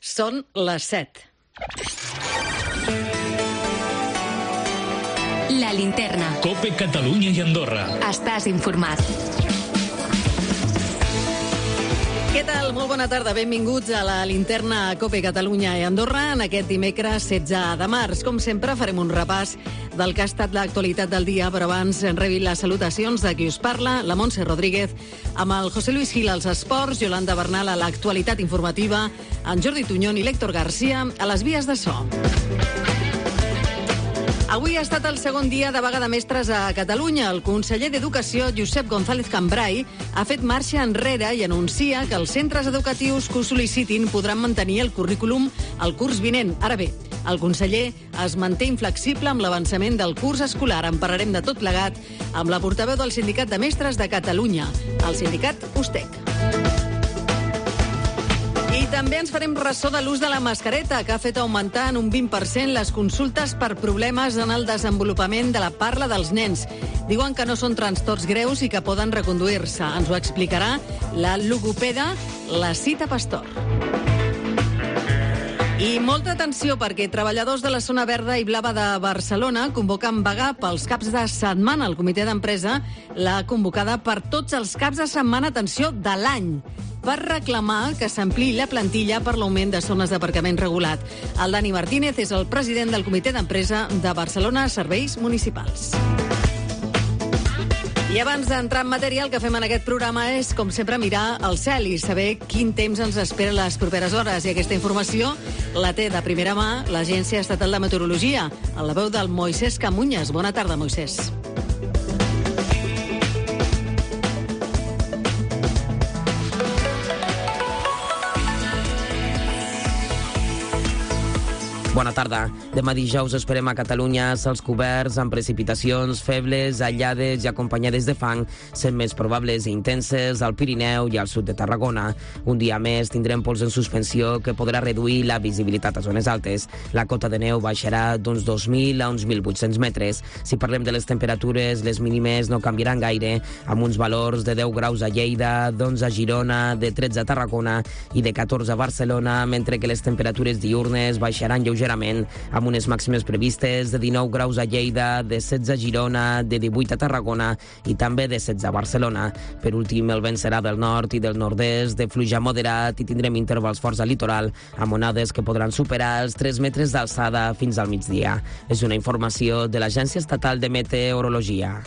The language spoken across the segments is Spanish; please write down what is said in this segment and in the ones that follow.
Són les 7. La Linterna. COPE Catalunya i Andorra. Estàs informat. Què tal? Molt bona tarda. Benvinguts a la Linterna COPE Catalunya i Andorra en aquest dimecres 16 de març. Com sempre, farem un repàs del que ha estat l'actualitat del dia, però abans rebi les salutacions de qui us parla, la Montse Rodríguez, amb el José Luis Gil als esports, Yolanda Bernal a l'actualitat informativa, en Jordi Tuñón i l'Héctor García a les vies de so. Avui ha estat el segon dia de vaga de mestres a Catalunya. El conseller d'Educació, Josep González Cambray, ha fet marxa enrere i anuncia que els centres educatius que ho sol·licitin podran mantenir el currículum el curs vinent. Ara bé, el conseller es manté inflexible amb l'avançament del curs escolar. En parlarem de tot plegat amb la portaveu del Sindicat de Mestres de Catalunya, el sindicat USTEC. I també ens farem ressò de l'ús de la mascareta, que ha fet augmentar en un 20% les consultes per problemes en el desenvolupament de la parla dels nens. Diuen que no són trastorns greus i que poden reconduir-se. Ens ho explicarà la logopeda, la Cita Pastor. I molta atenció perquè treballadors de la zona verda i blava de Barcelona convoquen vaga pels caps de setmana. El comitè d'empresa l'ha convocada per tots els caps de setmana, atenció, de l'any, per reclamar que s'ampliï la plantilla per l'augment de zones d'aparcament regulat. El Dani Martínez és el president del comitè d'empresa de Barcelona Serveis Municipals. I abans d'entrar en matèria, el que fem en aquest programa és, com sempre, mirar al cel i saber quin temps ens espera les properes hores. I aquesta informació la té de primera mà l'Agència Estatal de Meteorologia, a la veu del Moisés Camuñas. Bona tarda, Moisés. Bona tarda. Demà dijous esperem a Catalunya cels coberts amb precipitacions febles, aïllades i acompanyades de fang, sent més probables i intenses al Pirineu i al sud de Tarragona. Un dia més tindrem pols en suspensió que podrà reduir la visibilitat a zones altes. La cota de neu baixarà d'uns 2.000 a uns 1.800 metres. Si parlem de les temperatures, les mínimes no canviaran gaire, amb uns valors de 10 graus a Lleida, d'11 a Girona, de 13 a Tarragona i de 14 a Barcelona, mentre que les temperatures diürnes baixaran lleugerament, amb unes màximes previstes de 19 graus a Lleida, de 16 a Girona, de 18 a Tarragona i també de 16 a Barcelona. Per últim, el vent serà del nord i del nord-est, de fluix moderat, i tindrem intervals forts al litoral, amb onades que podran superar els 3 metres d'alçada fins al migdia. És una informació de l'Agència Estatal de Meteorologia.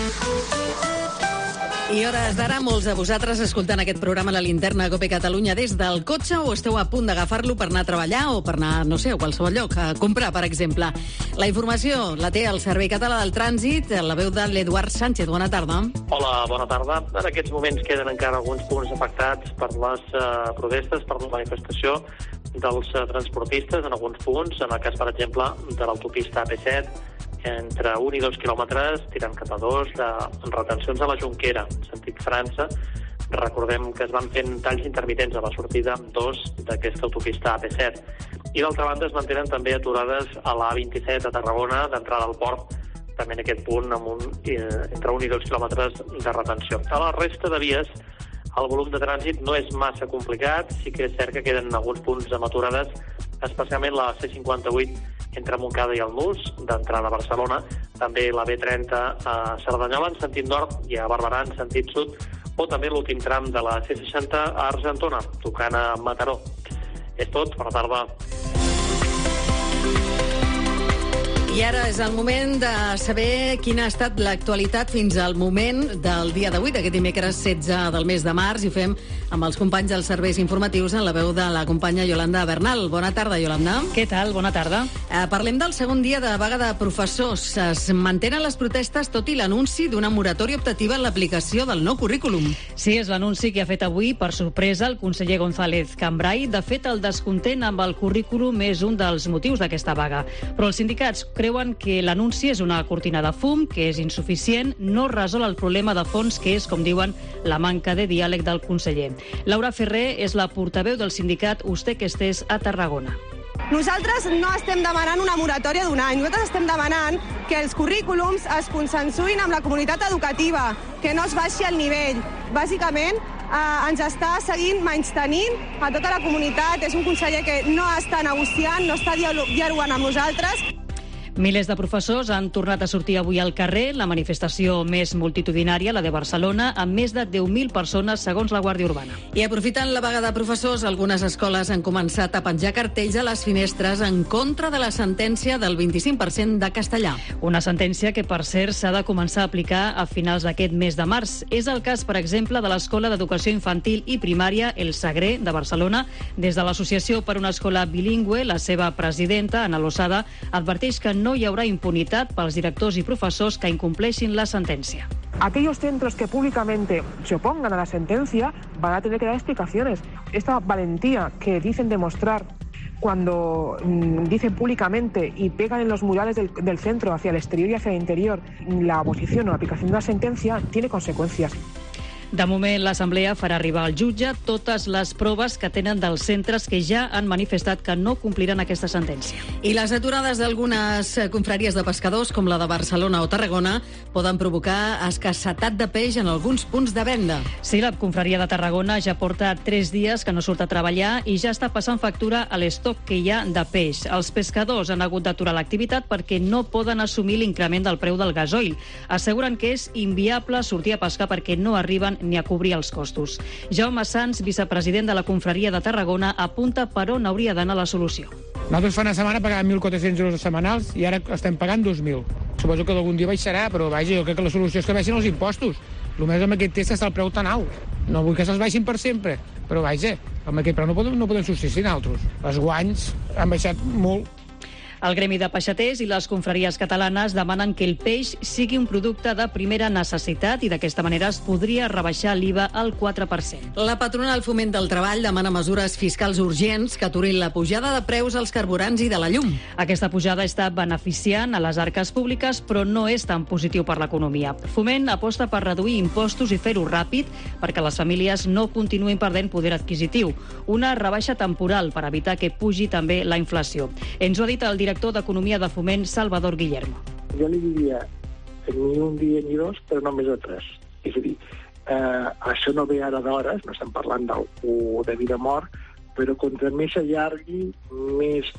I hores d'ara, molts de vosaltres escoltant aquest programa a la Linterna COPE Catalunya des del cotxe o esteu a punt d'agafar-lo per anar a treballar o per anar, no sé, a qualsevol lloc, a comprar, per exemple. La informació la té el Servei Català del Trànsit, la veu de l'Eduard Sánchez. Bona tarda. Hola, bona tarda. En aquests moments queden encara alguns punts afectats per les protestes, per la manifestació dels transportistes en alguns punts, en el cas, per exemple, de l'autopista AP7, entre 1 i 2 quilòmetres, tirant cap a 2, de retencions a la Jonquera, en sentit França. Recordem que es van fent talls intermitents a la sortida 2 d'aquesta autopista AP7. I d'altra banda es mantenen també aturades a l'A27 a Tarragona, d'entrada al port, també en aquest punt, amb entre 1 i 2 quilòmetres de retenció. A la resta de vies, el volum de trànsit no és massa complicat, sí que és cert que queden alguns punts amb aturades, especialment la C58 entre Montcada i el Nus, d'entrada a Barcelona, també la B30 a Cerdanyola en sentit nord i a Barberà en sentit sud, o també l'últim tram de la C60 a Argentona, tocant a Mataró. És tot, bona tarda. I ara és el moment de saber quina ha estat l'actualitat fins al moment del dia d'avui, d'aquest dimecres 16 del mes de març, i ho fem amb els companys dels serveis informatius en la veu de la companya Yolanda Bernal. Bona tarda, Yolanda. Què tal? Bona tarda. Parlem del segon dia de vaga de professors. Es mantenen les protestes tot i l'anunci d'una moratòria optativa en l'aplicació del nou currículum. Sí, és l'anunci que ha fet avui, per sorpresa, el conseller González Cambray. De fet, el descontent amb el currículum és un dels motius d'aquesta vaga. Però els sindicats creuen que l'anunci és una cortina de fum, que és insuficient, no resol el problema de fons, que és, com diuen, la manca de diàleg del conseller. Laura Ferrer és la portaveu del sindicat USTEC Estés a Tarragona. Nosaltres no estem demanant una moratòria d'un any, nosaltres estem demanant que els currículums es consensuïn amb la comunitat educativa, que no es baixi el nivell. Bàsicament, ens està seguint menystenint a tota la comunitat. És un conseller que no està negociant, no està dialogant amb nosaltres. Milers de professors han tornat a sortir avui al carrer, la manifestació més multitudinària, la de Barcelona, amb més de 10.000 persones, segons la Guàrdia Urbana. I aprofitant la vaga de professors, algunes escoles han començat a penjar cartells a les finestres en contra de la sentència del 25% de castellà. Una sentència que, per cert, s'ha de començar a aplicar a finals d'aquest mes de març. És el cas, per exemple, de l'Escola d'Educació Infantil i Primària El Sagré, de Barcelona. Des de l'Associació per una Escola Bilingüe, la seva presidenta, Ana Losada, adverteix que no hi haurà impunitat pels directors i professors que incompleixin la sentència. Aquellos centros que públicamente se opongan a la sentencia van a tener que dar explicaciones. Esta valentía que dicen demostrar cuando dicen públicamente y pegan en los murales del centro hacia el exterior y hacia el interior la oposición o la aplicación de la sentencia tiene consecuencias. De moment, l'Assemblea farà arribar al jutge totes les proves que tenen dels centres que ja han manifestat que no compliran aquesta sentència. I les aturades d'algunes confraries de pescadors, com la de Barcelona o Tarragona, poden provocar escassetat de peix en alguns punts de venda. Sí, la confraria de Tarragona ja porta 3 dies que no surt a treballar i ja està passant factura a l'estoc que hi ha de peix. Els pescadors han hagut d'aturar l'activitat perquè no poden assumir l'increment del preu del gasoil. Asseguren que és inviable sortir a pescar perquè no arriben ni a cobrir els costos. Jaume Sans, vicepresident de la confraria de Tarragona, apunta per on hauria d'anar la solució. Nosaltres fa una setmana pagàvem 1.400 euros setmanals i ara estem pagant 2.000. Suposo que algun dia baixarà, però vaja, jo crec que la solució és que baixin els impostos. Només amb aquest test està el preu tan alt. No vull que se'ls baixin per sempre, però vaja, amb aquest preu no podem subsistir nosaltres. Els guanys han baixat molt. El Gremi de Peixaters i les confraries catalanes demanen que el peix sigui un producte de primera necessitat i d'aquesta manera es podria rebaixar l'IVA al 4%. La patronal Foment del Treball demana mesures fiscals urgents que aturin la pujada de preus als carburants i de la llum. Aquesta pujada està beneficiant a les arques públiques, però no és tan positiu per l'economia. Foment aposta per reduir impostos i fer-ho ràpid perquè les famílies no continuïn perdent poder adquisitiu. Una rebaixa temporal per evitar que pugi també la inflació. Ens ho ha dit el director d'Economia de Foment, Salvador Guillermo. Jo li diria ni un dia ni dos, però no més de 3. És a dir, això no ve ara d'hores, no estem parlant de vida o mort, però contra més s'allargui, més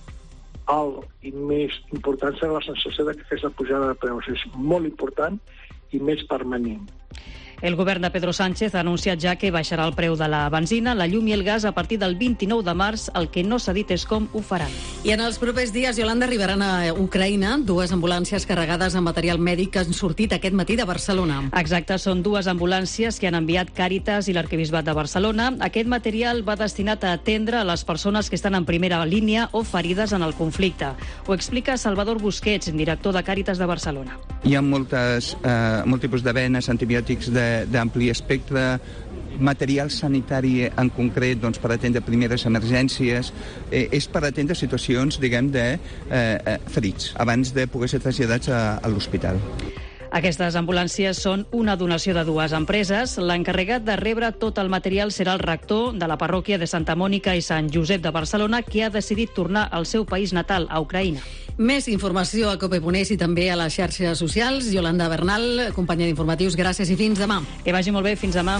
alt i més important serà la sensació de que aquesta pujada de preus és molt important i més permanent. El govern de Pedro Sánchez ha anunciat ja que baixarà el preu de la benzina, la llum i el gas a partir del 29 de març. El que no s'ha dit és com ho faran. I en els propers dies, Iolanda, arribaran a Ucraïna 2 ambulàncies carregades amb material mèdic que han sortit aquest matí de Barcelona. Exacte, són 2 ambulàncies que han enviat Càritas i l'Arquebisbat de Barcelona. Aquest material va destinat a atendre a les persones que estan en primera línia o ferides en el conflicte. Ho explica Salvador Busquets, director de Càritas de Barcelona. Hi ha molt tipus de venes, antibiòtics d'ampli espectre, material sanitari en concret per atendre primeres emergències, és per atendre situacions, diguem, de ferits, abans de poder ser traslladats a l'hospital. Aquestes ambulàncies són una donació de 2 empreses. L'encarregat de rebre tot el material serà el rector de la parròquia de Santa Mònica i Sant Josep de Barcelona, que ha decidit tornar al seu país natal, a Ucraïna. Més informació a Cope.es i també a les xarxes socials. Yolanda Bernal, companya d'informatius, gràcies i fins demà. Que vagi molt bé, fins demà.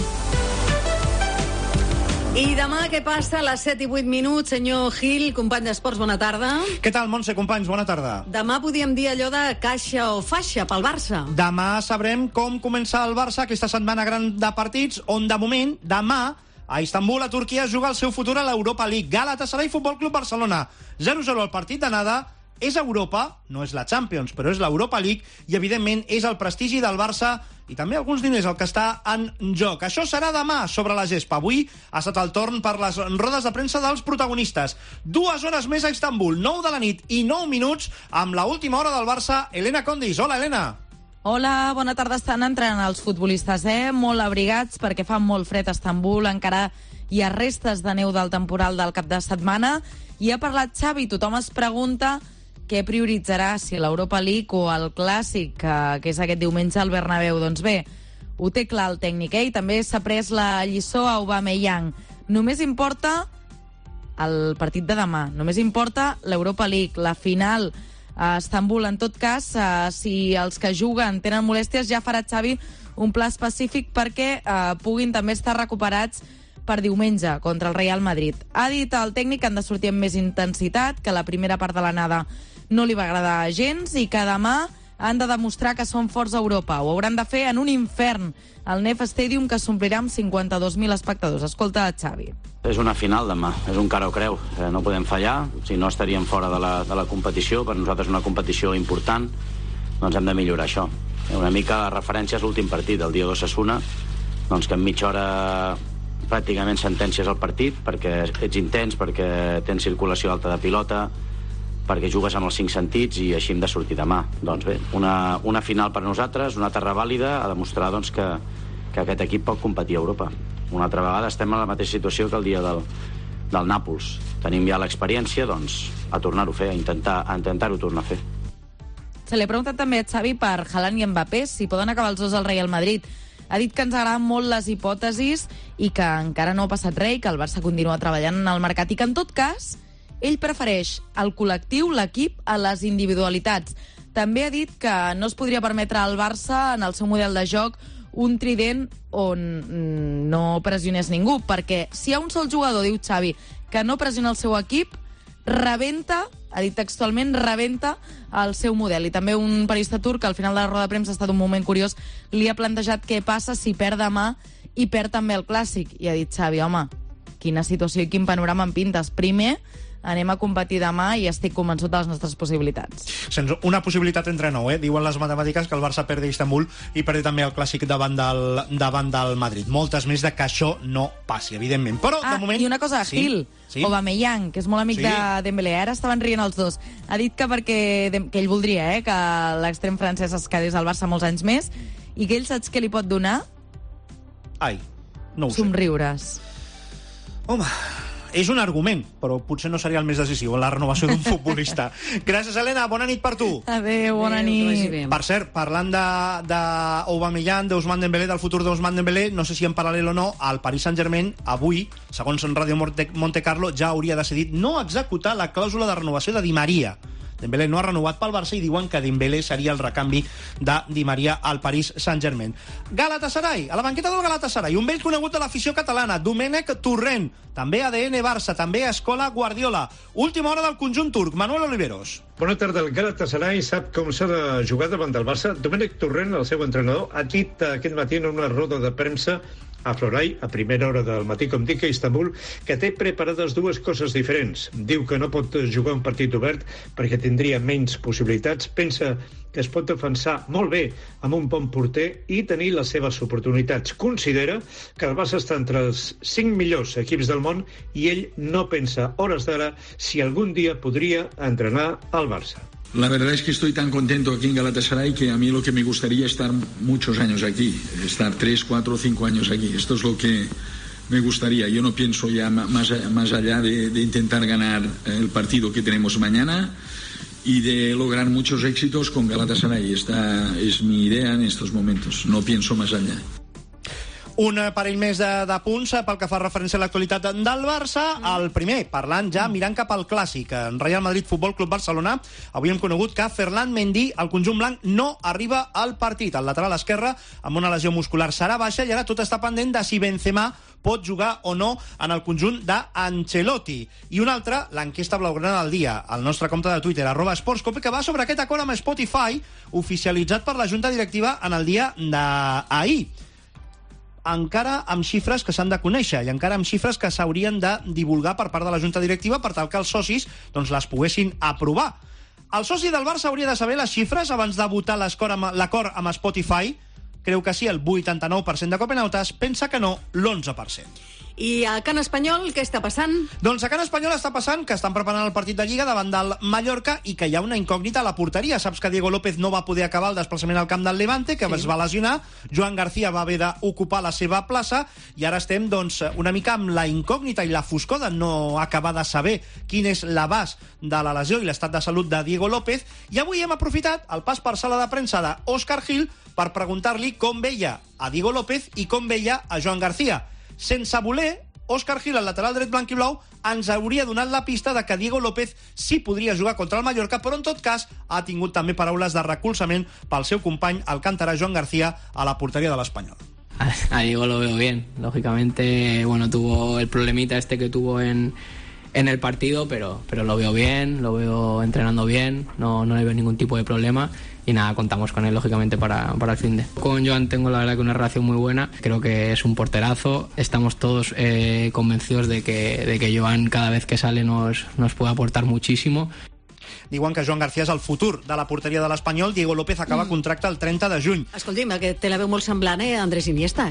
I demà què passa a les 7 i 8 minuts? Senyor Gil, company d'Esports, bona tarda. Què tal, Montse, companys? Bona tarda. Demà podíem dir allò de caixa o faixa pel Barça. Demà sabrem com començar el Barça aquesta setmana gran de partits, on de moment, demà, a Istanbul, a Turquia, juga el seu futur a l'Europa League. Galatasaray Futbol Club Barcelona. 0-0 el partit d'anada. És Europa, no és la Champions, però és l'Europa League, i evidentment és el prestigi del Barça i també alguns diners el que està en joc. Això serà demà sobre la gespa. Avui ha estat el torn per les rodes de premsa dels protagonistes. 2 hores més a Istanbul, 9 de la nit i 9 minuts, amb la última hora del Barça, Helena Condis. Hola, Helena. Hola, bona tarda. Estan entrant els futbolistes, molt abrigats perquè fa molt fred a Istanbul. Encara hi ha restes de neu del temporal del cap de setmana. I ha parlat Xavi. Tothom es pregunta què prioritzarà, si l'Europa League o el Clàssic, que és aquest diumenge al Bernabéu. Doncs bé, ho té clar el tècnic, i també s'ha pres la lliçó a Aubameyang. Només importa el partit de demà, només importa l'Europa League, la final a Istanbul. En tot cas, si els que juguen tenen molèsties, ja farà Xavi un pla específic perquè puguin també estar recuperats per diumenge contra el Real Madrid. Ha dit el tècnic que han de sortir amb més intensitat, que la primera part de l'anada no li va agradar gens i que demà han de demostrar que són forts a Europa. Ho hauran de fer en un infern, al Nef Stadium, que s'omplirà amb 52.000 espectadors. Escolta Xavi. És una final demà, és un cara o creu. No podem fallar, si no estaríem fora de la competició. Per nosaltres és una competició important, doncs hem de millorar això. Una mica la referència és l'últim partit, el dia d'Osasuna, doncs que en mitja hora pràcticament sentències al partit, perquè ets intens, perquè tens circulació alta de pilota, perquè jugues amb els 5 sentits i així hem de sortir demà. Doncs bé, una final per nosaltres, una terra vàlida, a demostrar doncs, que aquest equip pot competir a Europa. Una altra vegada estem en la mateixa situació que el dia del Nàpols. Tenim ja l'experiència, doncs, a tornar-ho a fer, a intentar-ho tornar a fer. Se li ha preguntat també a Xavi per Haaland i Mbappé si poden acabar els dos al Real Madrid. Ha dit que ens agraden molt les hipòtesis i que encara no ha passat res i que el Barça continua treballant en el mercat i que, en tot cas, ell prefereix el col·lectiu, l'equip, a les individualitats. També ha dit que no es podria permetre al Barça, en el seu model de joc, un trident on no pressionés ningú, perquè si hi ha un sol jugador, diu Xavi, que no pressiona el seu equip, rebenta, ha dit textualment, rebenta el seu model. I també un periodista turc, que al final de la roda de premsa ha estat un moment curiós, li ha plantejat què passa si perd demà i perd també el Clàssic. I ha dit Xavi, home, quina situació i quin panorama em pintes. Primer, anem a competir demà i estic convençut de les nostres possibilitats. Una possibilitat entre 9, diuen les matemàtiques, que el Barça perdi Istanbul i perdi també el Clàssic davant del Madrid. Moltes més de que això no passi, evidentment. Però, de moment... I una cosa, Gil, Aubameyang, que és molt amic de Dembélé, ara estaven rient els dos. Ha dit que que ell voldria que l'extrem francès es quedés al Barça molts anys més i que ell saps què li pot donar? Ai, no ho sé. Somriures. Home... És un argument, però potser no seria el més decisiu en la renovació d'un futbolista. Gràcies, Helena. Bona nit per tu. Adéu, bona nit. Per cert, parlant d'Aubameyang, d'Ousmane Dembélé, del futur d'Ousmane Dembélé, no sé si en paral·lel o no, el Paris Saint-Germain avui, segons Ràdio Monte Carlo, ja hauria decidit no executar la clàusula de renovació de Di Maria. Dembélé no ha renovat pel Barça i diuen que Dembélé seria el recanvi de Di Maria al Paris Saint-Germain. Galatasaray, a la banqueta del Galatasaray, un vell conegut de l'afició catalana, Domènec Torrent, també ADN Barça, també Escola Guardiola. Última hora del conjunt turc, Manuel Oliveros. Bona tarda, el Galatasaray sap com s'ha de jugar davant del Barça. Domènec Torrent, el seu entrenador, ha dit aquest matí en una roda de premsa a Florai, a primera hora del matí, com dic, a Istanbul, que té preparades dues coses diferents. Diu que no pot jugar un partit obert perquè tindria menys possibilitats. Pensa que es pot defensar molt bé amb un bon porter i tenir les seves oportunitats. Considera que el Barça està entre els 5 millors equips del món i ell no pensa, hores d'ara, si algun dia podria entrenar al Barça. La verdad es que estoy tan contento aquí en Galatasaray que a mí lo que me gustaría es estar muchos años aquí, estar 3, 4, 5 años aquí. Esto es lo que me gustaría. Yo no pienso ya más allá de intentar ganar el partido que tenemos mañana y de lograr muchos éxitos con Galatasaray. Esta es mi idea en estos momentos. No pienso más allá. Un parell més de punts pel que fa referència a l'actualitat del Barça. El primer, parlant ja, mirant cap al Clàssic. En Real Madrid Futbol Club Barcelona, avui hem conegut que Ferland Mendy, el conjunt blanc, no arriba al partit. El lateral esquerre, amb una lesió muscular, serà baixa i ara tot està pendent de si Benzema pot jugar o no en el conjunt d'Ancelotti. I un altre, l'enquesta blaugrana del dia, al nostre compte de Twitter, @sportscope, que va sobre aquest acord amb Spotify, oficialitzat per la Junta Directiva en el dia d'ahir. Encara amb xifres que s'han de conèixer i encara amb xifres que s'haurien de divulgar per part de la Junta Directiva per tal que els socis les poguessin aprovar. El soci del Barça hauria de saber les xifres abans de votar l'acord amb Spotify. Creu que sí, el 89% de copenautes, pensa que no, l'11%. I a Can Espanyol, què està passant? Doncs a Can Espanyol està passant que estan preparant el partit de Lliga davant del Mallorca i que hi ha una incògnita a la porteria. Saps que Diego López no va poder acabar el desplaçament al camp del Levante, que es va lesionar. Joan García va haver d'ocupar la seva plaça i ara estem una mica amb la incògnita i la foscor de no acabar de saber quin és l'abast de la lesió i l'estat de salut de Diego López. I avui hem aprofitat el pas per sala de premsa d'Òscar Gil per preguntar-li com veia a Diego López i com veia a Joan García. Sense voler, Òscar Gil, el lateral dret blanc i blau, ens hauria donat la pista de que Diego López sí podria jugar contra el Mallorca, però en tot cas ha tingut també paraules de recolzament pel seu company alcantarà Joan García a la porteria de l'Espanyol. A Diego lo veo bien, lógicamente, bueno, tuvo el problemita que tuvo en el partido, pero lo veo bien, lo veo entrenando bien, no le veo ningún tipo de problema y nada, contamos con él lógicamente para el finde. Con Joan tengo la verdad que una relación muy buena, creo que es un porterazo, estamos todos convencidos de que Joan cada vez que sale nos puede aportar muchísimo. Diuen que Joan García és el futur de la porteria de l'Espanyol. Diego López acaba contracte el 30 de juny. Escolti'm, que té la veu molt semblant a Andrés Iniesta,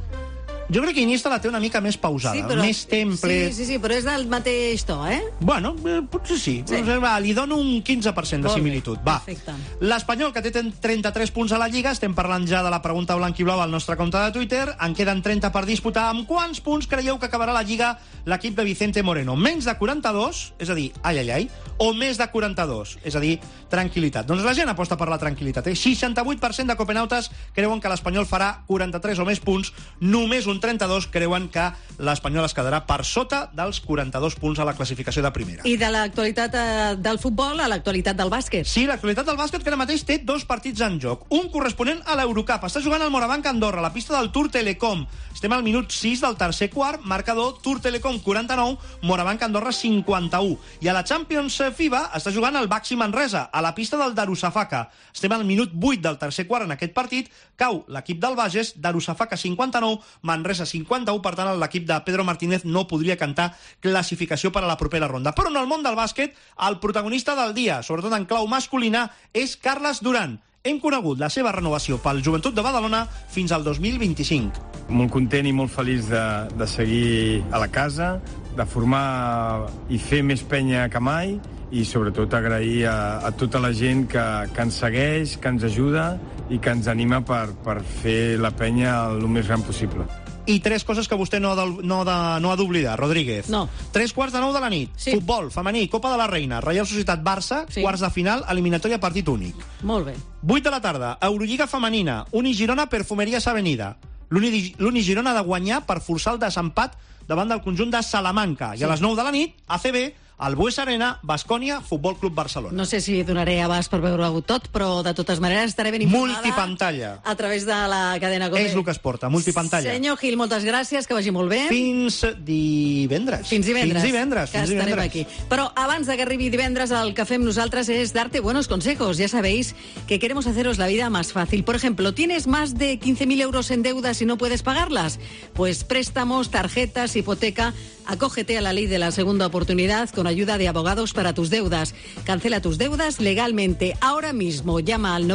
Jo crec que Iniesta la té una mica més pausada, més temple... Sí, però és del mateix to, Bueno, potser sí. Li dono un 15% de similitud. Va. Perfecte. L'Espanyol, que té 33 punts a la Lliga, estem parlant ja de la pregunta blanc i blau al nostre compte de Twitter, en queden 30 per disputar. Amb quants punts creieu que acabarà la Lliga l'equip de Vicente Moreno? Menys de 42, és a dir, ai, o més de 42, és a dir, tranquil·litat. Doncs la gent aposta per la tranquil·litat. 68% de copenautes creuen que l'Espanyol farà 43 o més punts, només un 32 creuen que l'Espanyol es quedarà per sota dels 42 punts a la classificació de primera. I de l'actualitat del futbol a l'actualitat del bàsquet. Sí, l'actualitat del bàsquet, que ara mateix té 2 partits en joc. Un corresponent a l'Eurocup. Està jugant el Morabanc Andorra, a la pista del Tour Telecom. Estem al minut 6 del tercer quart, marcador Tour Telecom 49, Morabanc Andorra 51. I a la Champions FIBA està jugant el Baxi Manresa, a la pista del Darussafaka. Estem al minut 8 del tercer quart en aquest partit, cau l'equip del Bages, Darussafaka 59, Manresa 51, per tant l'equip de Pedro Martínez no podria cantar classificació per a la propera ronda. Però en el món del bàsquet, el protagonista del dia, sobretot en clau masculina, és Carles Duran. Hem conegut la seva renovació pel Joventut de Badalona fins al 2025. Molt content i molt feliç de seguir a la casa, de formar i fer més penya que mai i sobretot agrair a tota la gent que ens segueix, que ens ajuda i que ens anima per fer la penya el més gran possible. I 3 coses que vostè no ha d'oblidar, Rodríguez. No. 3:45 de la nit. Sí. Futbol femení, Copa de la Reina, Reial Societat Barça, quarts de final, eliminatòria partit únic. Molt bé. 8 de la tarda, Eurolliga femenina, Uni Girona, Perfumeries Avenida. L'Uni Girona ha de guanyar per forçar el desempat davant del conjunt de Salamanca. I a les 9 de la nit, ACB, al Bues Arena, Baskonia, Futbol Club Barcelona. No sé si donaré abast per veure-ho tot, però de totes maneres estaré ben informada. Multipantalla. A través de la cadena COPE. És el que es porta, multipantalla. Senyor Gil, moltes gràcies, que vagi molt bé. Fins divendres. Fins divendres. Que estarem aquí. Però abans de que arribi divendres, el que fem nosaltres es darte buenos consejos. Ya sabéis que queremos haceros la vida más fácil. Por ejemplo, ¿tienes más de 15.000 euros en deudas y no puedes pagarlas? Pues préstamos, tarjetas, hipoteca. Acógete a la ley de la segunda oportunidad con ayuda de abogados para tus deudas. Cancela tus deudas legalmente. Ahora mismo llama al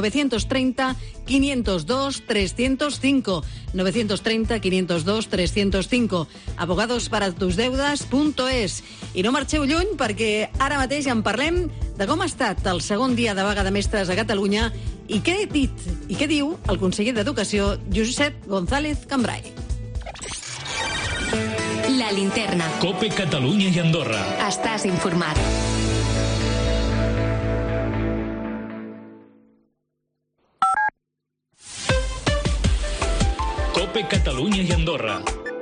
930-502-305. 930-502-305. abogadosparatuSdeudas.es. I no marxeu lluny, perquè ara mateix ja en parlem de com ha estat el segon dia de vaga de mestres a Catalunya i què ha dit i què diu el conseller d'Educació, Josep González Cambray. La linterna. COPE Catalunya i Andorra. Estàs informat. COPE Catalunya i Andorra.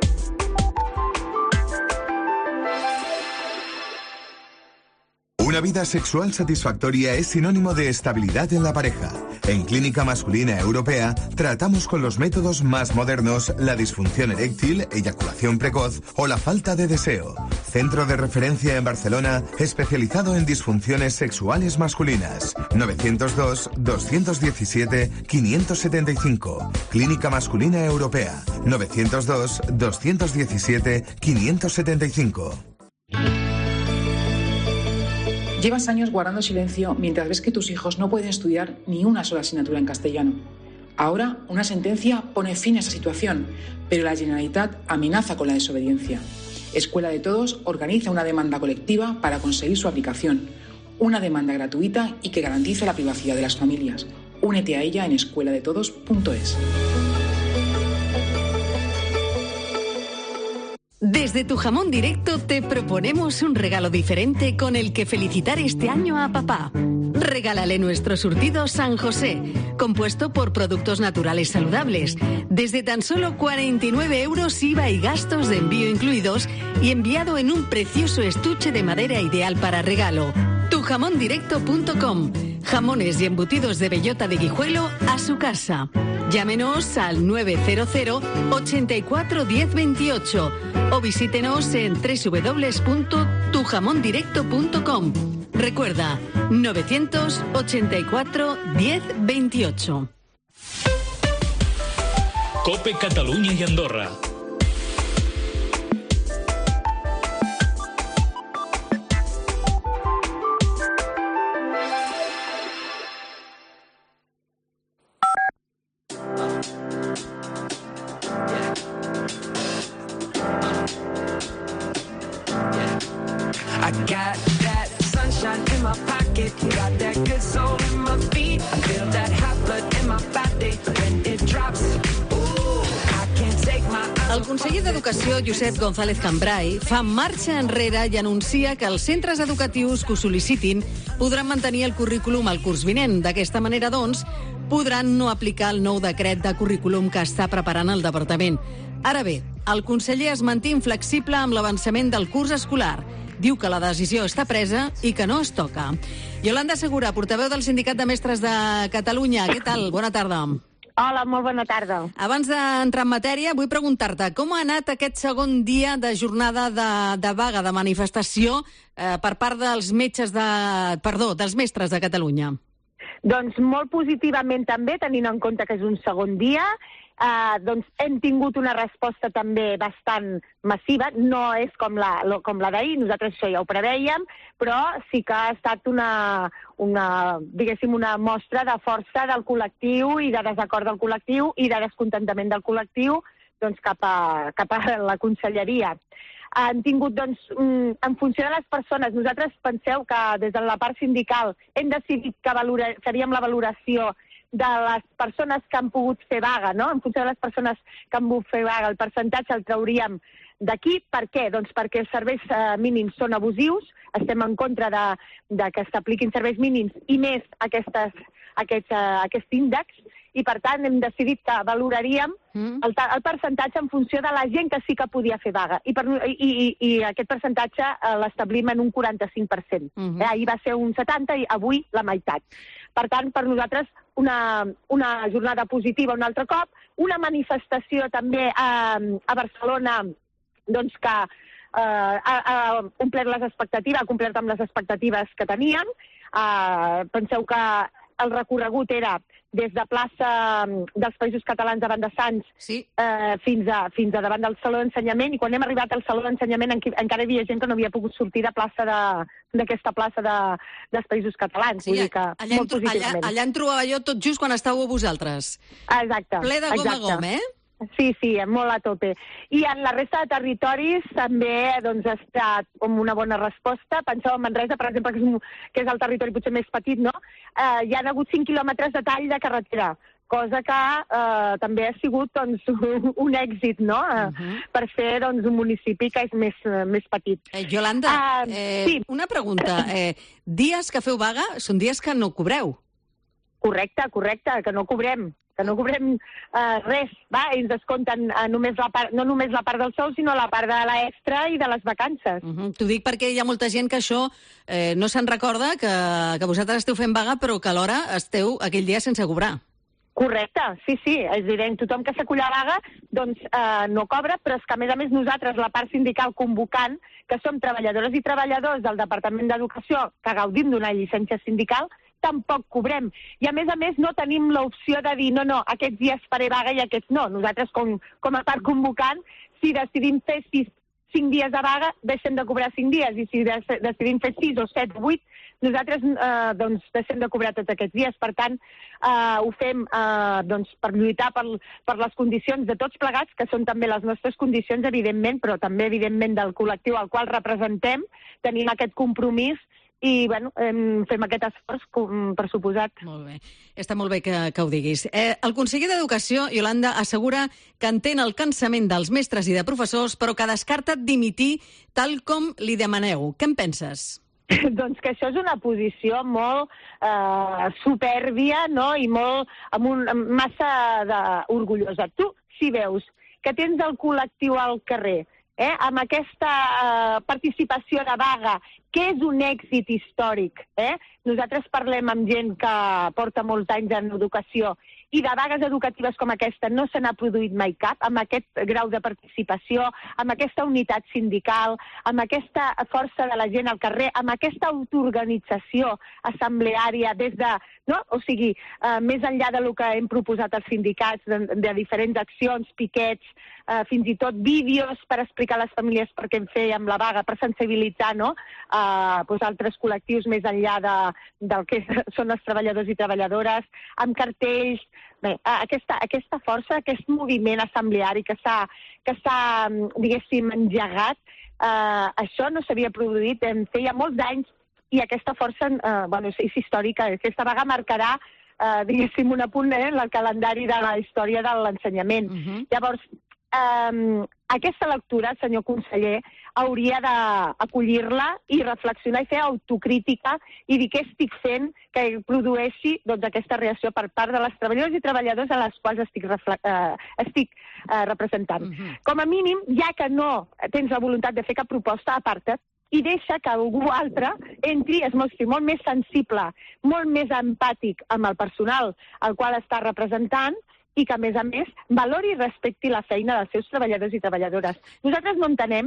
Una vida sexual satisfactoria es sinónimo de estabilidad en la pareja. En Clínica Masculina Europea tratamos con los métodos más modernos la disfunción eréctil, eyaculación precoz o la falta de deseo. Centro de referencia en Barcelona especializado en disfunciones sexuales masculinas. 902-217-575. Clínica Masculina Europea. 902-217-575. Llevas años guardando silencio mientras ves que tus hijos no pueden estudiar ni una sola asignatura en castellano. Ahora, una sentencia pone fin a esa situación, pero la Generalitat amenaza con la desobediencia. Escuela de Todos organiza una demanda colectiva para conseguir su aplicación. Una demanda gratuita y que garantice la privacidad de las familias. Únete a ella en escueladetodos.es. Desde Tu Jamón Directo te proponemos un regalo diferente con el que felicitar este año a papá. Regálale nuestro surtido San José, compuesto por productos naturales saludables, desde tan solo 49 euros IVA y gastos de envío incluidos, y enviado en un precioso estuche de madera ideal para regalo. Tujamondirecto.com. Jamones y embutidos de bellota de Guijuelo a su casa. Llámenos al 900 84 10 28 o visítenos en www.tujamondirecto.com. Recuerda, 984 10 28. COPE Catalunya i Andorra. I got that sunshine in my pocket, got that good soul in my feet. I feel that hot blood in my body when it drops. Ooh, I can't take my eyes. El conseller d'Educació, Josep González Cambray, fa marxa enrere i anuncia que els centres educatius que ho sol·licitin podran mantenir el currículum al curs vinent. D'aquesta manera, doncs, podran no aplicar el nou decret de currículum que està preparant el departament. Ara bé, el conseller es manté inflexible amb l'avançament del curs escolar. Diu que la decisió està presa i que no es toca. Yolanda Segura, portaveu del Sindicat de Mestres de Catalunya. Què tal? Bona tarda. Hola, molt bona tarda. Abans d'entrar en matèria, vull preguntar-te com ha anat aquest segon dia de jornada de vaga, de manifestació, per part dels mestres de Catalunya? Doncs molt positivament també, tenint en compte que és un segon dia. Doncs hem tingut una resposta també bastant massiva, no és com la d'ahir, nosaltres això ja ho prevèiem, però sí que ha estat una mostra de força del col·lectiu i de desacord del col·lectiu i de descontentament del col·lectiu doncs, cap a la conselleria. Han tingut, doncs, en funció de les persones, nosaltres penseu que des de la part sindical hem decidit que faríem la valoració de les persones que han pogut fer vaga, no? En funció de les persones que han pogut fer vaga, el percentatge el trauríem d'aquí. Per què? Doncs perquè els serveis mínims són abusius, estem en contra de que s'apliquin serveis mínims i més aquest índex, i per tant hem decidit que valoraríem el percentatge en funció de la gent que sí que podia fer vaga. I aquest percentatge l'establim en un 45%. Ahir va ser un 70% i avui la meitat. Per tant, per nosaltres, una jornada positiva un altre cop, una manifestació també a Barcelona doncs, que ha complert les expectatives, ha complert amb les expectatives que teníem. Penseu que el recorregut era des de plaça dels Països Catalans davant de Sants fins a davant del Saló d'Ensenyament, i quan hem arribat al Saló d'Ensenyament encara hi havia gent que no havia pogut sortir d'aquesta plaça dels Països Catalans. Vull dir que molt positivament. Allà en trobava jo tot just quan estàveu vosaltres. Exacte. Ple de gom a gom, eh? Sí, molt a tope. I en la resta de territoris també doncs, ha estat com una bona resposta. Penseu en Manresa, per exemple, que és el territori potser més petit, no? Hi ha hagut 5 quilòmetres de tall de carretera, cosa que també ha sigut doncs, un èxit, no? Per fer doncs, un municipi que és més petit. Yolanda, una pregunta. Dies que feu vaga són dies que no cobreu. Correcte, que no cobrem. Que no cobrem res, va? Ens descompten no només la part del sou, sinó la part de l'extra i de les vacances. T'ho dic perquè hi ha molta gent que això no se'n recorda, que vosaltres esteu fent vaga, però que alhora esteu aquell dia sense cobrar. Correcte, sí, és evident. Tothom que s'acull a vaga doncs, no cobra, però és que, a més, nosaltres, la part sindical convocant, que som treballadores i treballadors del Departament d'Educació, que gaudim d'una llicència sindical, tampoc cobrem. I, a més, no tenim l'opció de dir no, aquests dies faré vaga i aquests no. Nosaltres, com a part convocant, si decidim fer 5 dies de vaga, deixem de cobrar 5 dies. I si decidim fer 6 o 7 o 8, nosaltres doncs, deixem de cobrar tots aquests dies. Per tant, ho fem doncs, per lluitar per les condicions de tots plegats, que són també les nostres condicions, evidentment, però també, evidentment, del col·lectiu al qual representem. Tenim aquest compromís i fem aquest esforç, per suposat. Molt bé. Està molt bé que ho diguis. El conseller d'Educació, Yolanda, assegura que entén el cansament dels mestres i de professors, però que descarta dimitir tal com li demaneu. Què en penses? Doncs que això és una posició molt supèrbia, no? I molt massa orgullosa. Tu, si veus que tens el col·lectiu al carrer, amb aquesta participació de vaga, que és un èxit històric, nosaltres parlem amb gent que porta molts anys en educació, i de vagues educatives com aquesta no se n'ha produït mai cap, amb aquest grau de participació, amb aquesta unitat sindical, amb aquesta força de la gent al carrer, amb aquesta autoorganització assembleària des de, no? O sigui, més enllà del que hem proposat als sindicats, de diferents accions, piquets, fins i tot vídeos per explicar a les famílies per què en fèiem la vaga, per sensibilitzar, no? Altres col·lectius més enllà del que són els treballadors i treballadores, amb cartells. Bé, aquesta força, aquest moviment assembleari que s'ha, diguéssim, engegat, això no s'havia produït, feia molts anys, i aquesta força és històrica. Aquesta vaga marcarà, diguéssim, un apunt en el calendari de la història de l'ensenyament. Llavors, aquesta lectura, senyor conseller, hauria d'acollir-la i reflexionar i fer autocrítica i dir què estic fent que produeixi aquesta reacció per part de les treballadors i treballadors a les quals estic representant. Com a mínim, ja que no tens la voluntat de fer cap proposta, aparta't i deixa que algú altre entri, es mostri molt més sensible, molt més empàtic amb el personal al qual està representant, i que, a més, valori i respecti la feina dels seus treballadors i treballadores. Nosaltres no entenem,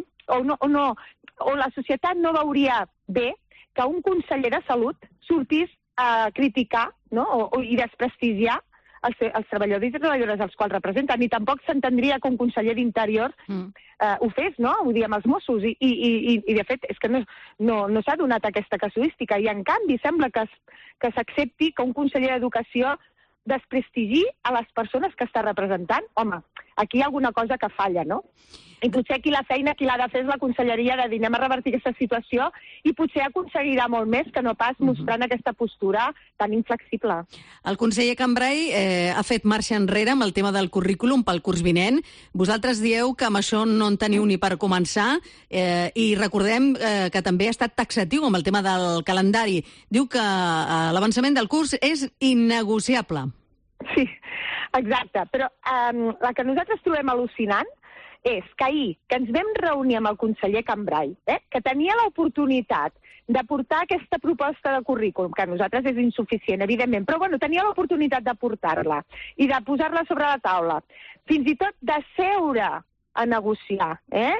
o la societat no veuria bé que un conseller de Salut sortís a criticar, no? I desprestigiar els treballadors i treballadores als quals representen, ni tampoc s'entendria que un conseller d'Interior ho fes, no? Ho diem els Mossos, i de fet és que no s'ha donat aquesta casuística, i en canvi sembla que s'accepti que un conseller d'Educació desprestigi a les persones que està representant. Home, aquí hi ha alguna cosa que falla, no? I potser aquí la feina qui l'ha de fer és la conselleria de dir anem a revertir aquesta situació, i potser aconseguirà molt més que no pas mostrant aquesta postura tan inflexible. El conseller Cambray ha fet marxa enrere amb el tema del currículum pel curs vinent. Vosaltres dieu que amb això no en teniu ni per començar, i recordem que també ha estat taxatiu amb el tema del calendari. Diu que l'avançament del curs és innegociable. Sí, exacte. Però la que nosaltres trobem al·lucinant és que ahir, que ens vam reunir amb el conseller Cambray, que tenia l'oportunitat de portar aquesta proposta de currículum, que a nosaltres és insuficient, evidentment, però bueno, tenia l'oportunitat de portar-la i de posar-la sobre la taula, fins i tot de seure a negociar,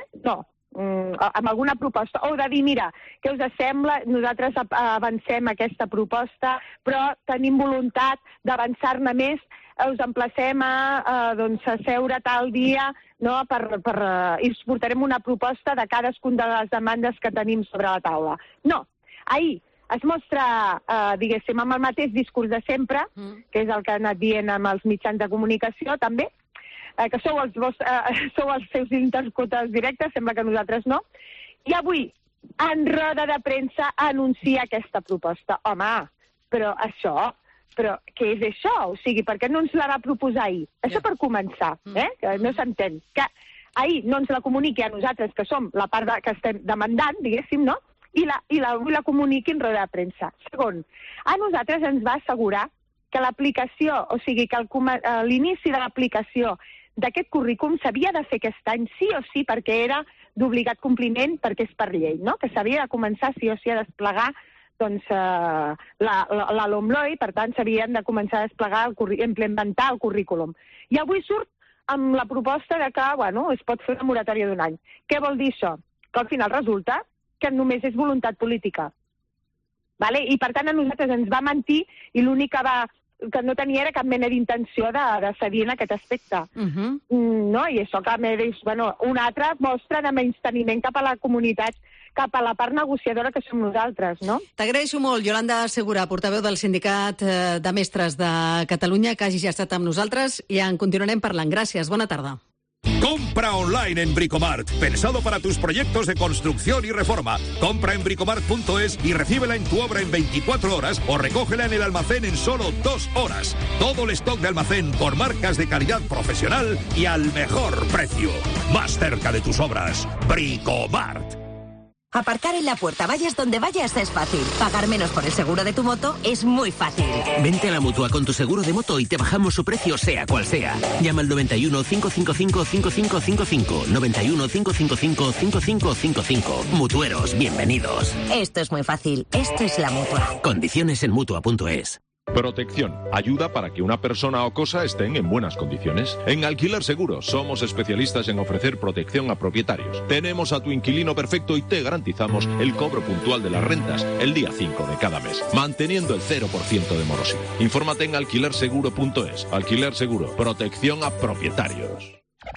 amb alguna proposta, o de dir, mira, què us sembla, nosaltres avancem aquesta proposta, però tenim voluntat d'avançar-ne més, us emplacem a seure tal dia, no, i us portarem una proposta de cadascuna de les demandes que tenim sobre la taula. No, ahir es mostra, diguéssim, amb el mateix discurs de sempre, que és el que ha anat dient amb els mitjans de comunicació, també, que sou els seus interlocutors directes, sembla que nosaltres no, i avui, en roda de premsa, anuncia aquesta proposta. Home, però què és això? O sigui, per què no ens la va proposar ahir? Això per començar, que no s'entén. Que ahir no ens la comuniqui a nosaltres, que som la part que estem demandant, diguéssim, no? I la comuniqui en roda de premsa. Segon, a nosaltres ens va assegurar que l'aplicació, o sigui, que l'inici de l'aplicació d'aquest currículum s'havia de fer aquest any sí o sí, perquè era d'obligat compliment, perquè és per llei, no? Que s'havia de començar sí o sí a desplegar la LOMLOE, per tant s'havien de començar a desplegar, implementar el currículum. I avui surt amb la proposta de que, es pot fer una moratòria d'un any. Què vol dir això? Que al final resulta que només és voluntat política. I per tant a nosaltres ens va mentir, i l'únic que no tenia era cap mena d'intenció de cedir en aquest aspecte. I això que és, un altre mostra de menysteniment cap a la comunitat, cap a la part negociadora que som nosaltres, no? T'agraeixo molt, Yolanda Segura, portaveu del Sindicat de Mestres de Catalunya, que hagis estat amb nosaltres, i en continuarem parlant. Gràcies, bona tarda. Compra online en Bricomart, pensado para tus proyectos de construcción y reforma. Compra en bricomart.es y recíbela en tu obra en 24 horas o recógela en el almacén en solo 2 horas. Todo el stock de almacén por marcas de calidad profesional y al mejor precio. Más cerca de tus obras, Bricomart. Aparcar en la puerta, vayas donde vayas, es fácil. Pagar menos por el seguro de tu moto es muy fácil. Vente a la Mutua con tu seguro de moto y te bajamos su precio sea cual sea. Llama al 91 555 5555. 91 555 5555. Mutueros, bienvenidos. Esto es muy fácil. Esto es la Mutua. Condiciones en Mutua.es. Protección. Ayuda para que una persona o cosa estén en buenas condiciones. En Alquiler Seguro somos especialistas en ofrecer protección a propietarios. Tenemos a tu inquilino perfecto y te garantizamos el cobro puntual de las rentas el día 5 de cada mes, manteniendo el 0% de morosidad. Infórmate en alquilerseguro.es. Alquiler Seguro. Protección a propietarios.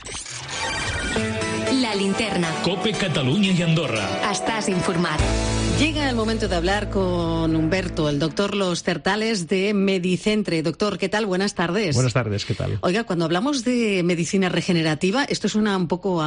La linterna. COPE Catalunya y Andorra. Estás informado. Llega el momento de hablar con Humberto, el doctor Los Certales de Medicentre. Doctor, ¿qué tal? Buenas tardes. Buenas tardes, ¿qué tal? Oiga, cuando hablamos de medicina regenerativa, esto suena un poco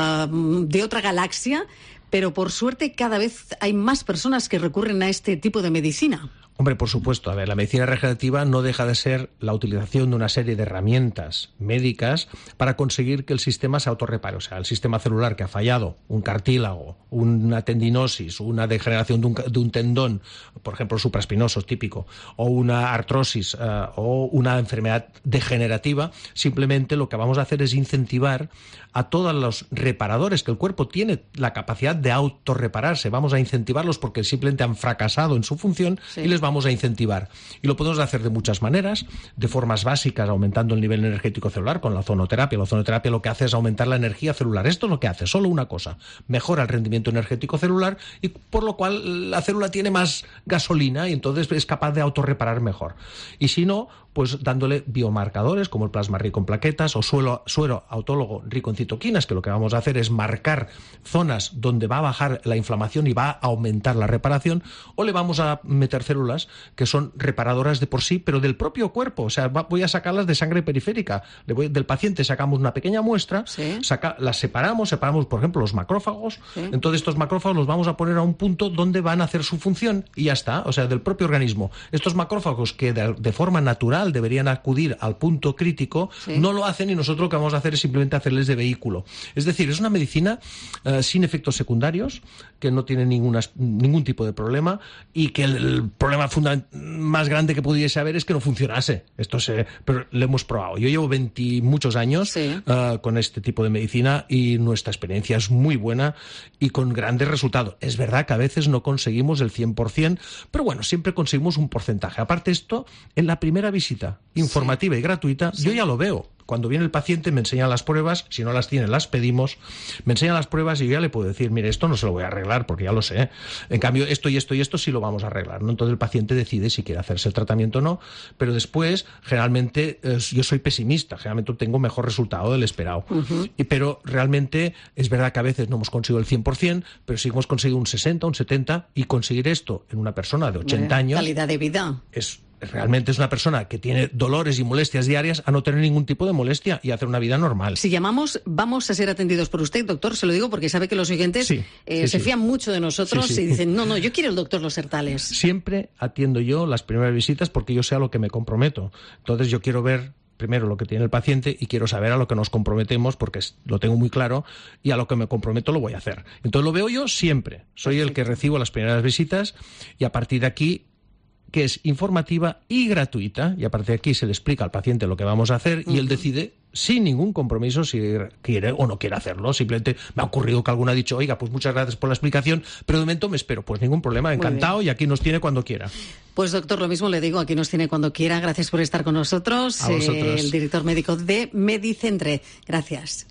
de otra galaxia, pero por suerte cada vez hay más personas que recurren a este tipo de medicina. Hombre, por supuesto. A ver, la medicina regenerativa no deja de ser la utilización de una serie de herramientas médicas para conseguir que el sistema se autorrepare. O sea, el sistema celular que ha fallado, un cartílago, una tendinosis, una degeneración de un tendón, por ejemplo, supraespinoso típico, o una artrosis o una enfermedad degenerativa, simplemente lo que vamos a hacer es incentivar a todos los reparadores, que el cuerpo tiene la capacidad de autorrepararse. Vamos a incentivarlos porque simplemente han fracasado en su función y les vamos a incentivar. Y lo podemos hacer de muchas maneras, de formas básicas, aumentando el nivel energético celular con la ozonoterapia. La ozonoterapia lo que hace es aumentar la energía celular. Esto es lo que hace, solo una cosa. Mejora el rendimiento energético celular y por lo cual la célula tiene más gasolina y entonces es capaz de autorreparar mejor. Y si no, pues dándole biomarcadores como el plasma rico en plaquetas o suero autólogo rico en citoquinas, que lo que vamos a hacer es marcar zonas donde va a bajar la inflamación y va a aumentar la reparación, o le vamos a meter células que son reparadoras de por sí, pero del propio cuerpo. O sea, voy a sacarlas de sangre periférica. Del paciente sacamos una pequeña muestra, las separamos, por ejemplo, los macrófagos. Entonces estos macrófagos los vamos a poner a un punto donde van a hacer su función y ya está. O sea, del propio organismo. Estos macrófagos que de forma natural deberían acudir al punto crítico, no lo hacen y nosotros lo que vamos a hacer es simplemente hacerles de vehículo. Es decir, es una medicina sin efectos secundarios, que no tiene ningún tipo de problema y que el problema más grande que pudiese haber es que no funcionase. Pero lo hemos probado. Yo llevo 20 muchos años con este tipo de medicina y nuestra experiencia es muy buena y con grandes resultados. Es verdad que a veces no conseguimos el 100%, pero bueno, siempre conseguimos un porcentaje. Aparte esto, en la primera visita informativa y gratuita, yo ya lo veo. Cuando viene el paciente me enseña las pruebas, si no las tiene las pedimos, me enseña las pruebas y yo ya le puedo decir, mire, esto no se lo voy a arreglar porque ya lo sé. En cambio, esto y esto y esto sí lo vamos a arreglar, ¿no? Entonces el paciente decide si quiere hacerse el tratamiento o no, pero después, generalmente, yo soy pesimista, generalmente tengo mejor resultado del esperado. Pero realmente es verdad que a veces no hemos conseguido el 100%, pero sí hemos conseguido un 60, un 70, y conseguir esto en una persona de 80 años... Calidad de vida. Realmente es una persona que tiene dolores y molestias diarias a no tener ningún tipo de molestia y hacer una vida normal. Si llamamos, vamos a ser atendidos por usted, doctor, se lo digo porque sabe que los oyentes se fían mucho de nosotros y dicen, no, yo quiero el doctor Los Certales. Siempre atiendo yo las primeras visitas porque yo sé a lo que me comprometo. Entonces yo quiero ver primero lo que tiene el paciente y quiero saber a lo que nos comprometemos porque lo tengo muy claro y a lo que me comprometo lo voy a hacer. Entonces lo veo yo siempre. Soy el que recibo las primeras visitas y a partir de aquí, que es informativa y gratuita, y a partir de aquí se le explica al paciente lo que vamos a hacer y él decide sin ningún compromiso si quiere o no quiere hacerlo. Simplemente me ha ocurrido que alguno ha dicho, oiga, pues muchas gracias por la explicación, pero de momento me espero. Pues ningún problema, encantado, y aquí nos tiene cuando quiera. Pues doctor, lo mismo le digo, aquí nos tiene cuando quiera. Gracias por estar con nosotros. A vosotros. El director médico de Medicentre. Gracias.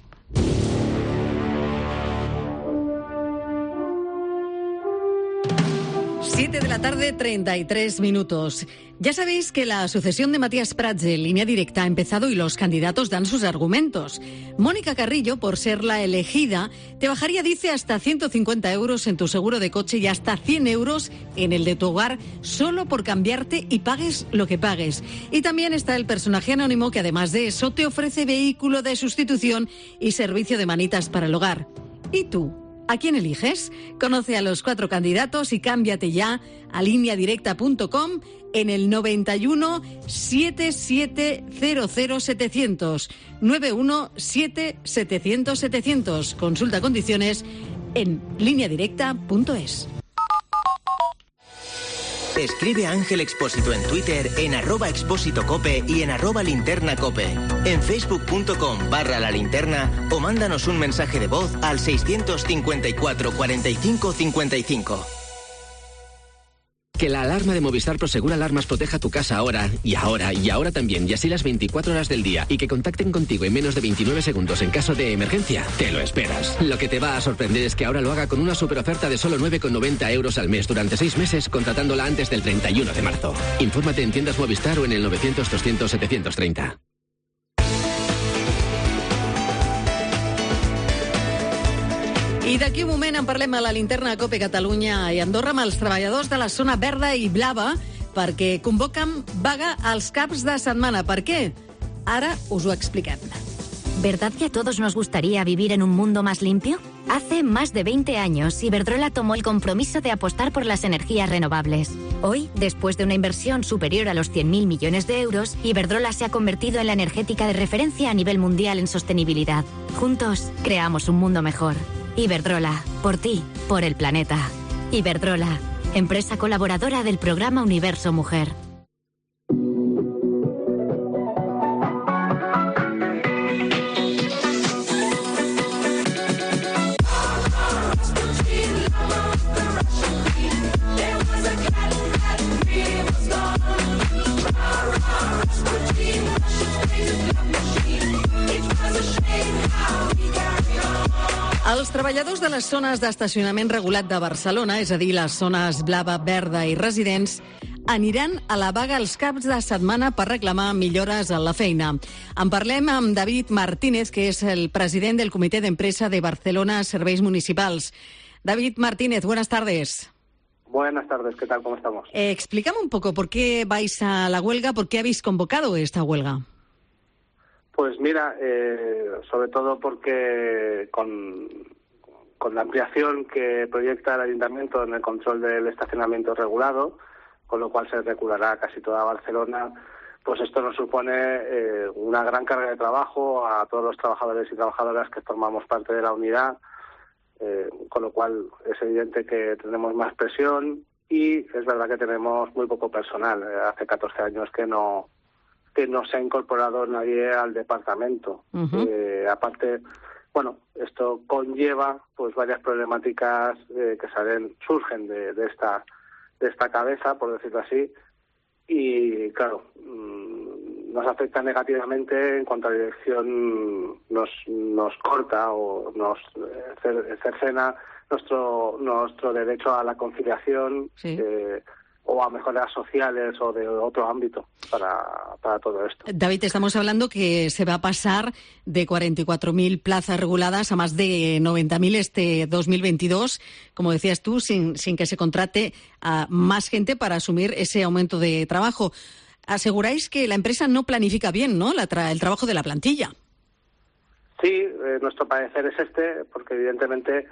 7 de la tarde, 33 minutos. Ya sabéis que la sucesión de Matías Prats en Línea Directa ha empezado y los candidatos dan sus argumentos. Mónica Carrillo, por ser la elegida, te bajaría, dice, hasta 150 euros en tu seguro de coche y hasta 100 euros en el de tu hogar, solo por cambiarte y pagues lo que pagues. Y también está el personaje anónimo que, además de eso, te ofrece vehículo de sustitución y servicio de manitas para el hogar. ¿Y tú? ¿A quién eliges? Conoce a los 4 candidatos y cámbiate ya a lineadirecta.com en el 91 7700 700 91 700 700. Consulta condiciones en lineadirecta.es. Escribe a Ángel Expósito en Twitter, en @expósitocope y en @linternacope. En facebook.com/la linterna o mándanos un mensaje de voz al 654 45 55. Que la alarma de Movistar Prosegur Alarmas proteja tu casa ahora también, y así las 24 horas del día, y que contacten contigo en menos de 29 segundos en caso de emergencia. Te lo esperas. Lo que te va a sorprender es que ahora lo haga con una superoferta de solo 9,90 euros al mes durante 6 meses, contratándola antes del 31 de marzo. Infórmate en tiendas Movistar o en el 900 200 730. I d'aquí un moment en parlem a la linterna COPE Catalunya i Andorra amb els treballadors de la zona verda i blava perquè convoquen vaga als caps de setmana. Per què? Ara us ho expliquem. ¿Verdad que a todos nos gustaría vivir en un mundo más limpio? Hace más de 20 años, Iberdrola tomó el compromiso de apostar por las energías renovables. Hoy, después de una inversión superior a los 100.000 millones de euros, Iberdrola se ha convertido en la energética de referencia a nivel mundial en sostenibilidad. Juntos, creamos un mundo mejor. Iberdrola, por ti, por el planeta. Iberdrola, empresa colaboradora del programa Universo Mujer. Els treballadors de les zones d'estacionament regulat de Barcelona, és a dir, les zones blava, verda i residents, aniran a la vaga els caps de setmana per reclamar millores a la feina. En parlem amb David Martínez, que és el president del Comitè d'Empresa de Barcelona Serveis Municipals. David Martínez, buenas tardes. Buenas tardes, ¿qué tal? ¿Cómo estamos? Explícame un poco por qué vais a la huelga, por qué habéis convocado esta huelga. Pues mira, sobre todo porque con la ampliación que proyecta el Ayuntamiento en el control del estacionamiento regulado, con lo cual se regulará casi toda Barcelona, pues esto nos supone una gran carga de trabajo a todos los trabajadores y trabajadoras que formamos parte de la unidad, con lo cual es evidente que tenemos más presión y es verdad que tenemos muy poco personal. Hace 14 años que no se ha incorporado nadie al departamento. Aparte, bueno, esto conlleva pues varias problemáticas que surgen de esta cabeza, por decirlo así, y claro, nos afecta negativamente en cuanto a la dirección nos corta o nos cercena nuestro derecho a la conciliación. Sí. O a mejoras sociales o de otro ámbito para todo esto. David, estamos hablando que se va a pasar de 44.000 plazas reguladas a más de 90.000 este 2022, como decías tú, sin que se contrate a más gente para asumir ese aumento de trabajo. Aseguráis que la empresa no planifica bien, ¿no?, el trabajo de la plantilla. Sí, nuestro parecer es porque evidentemente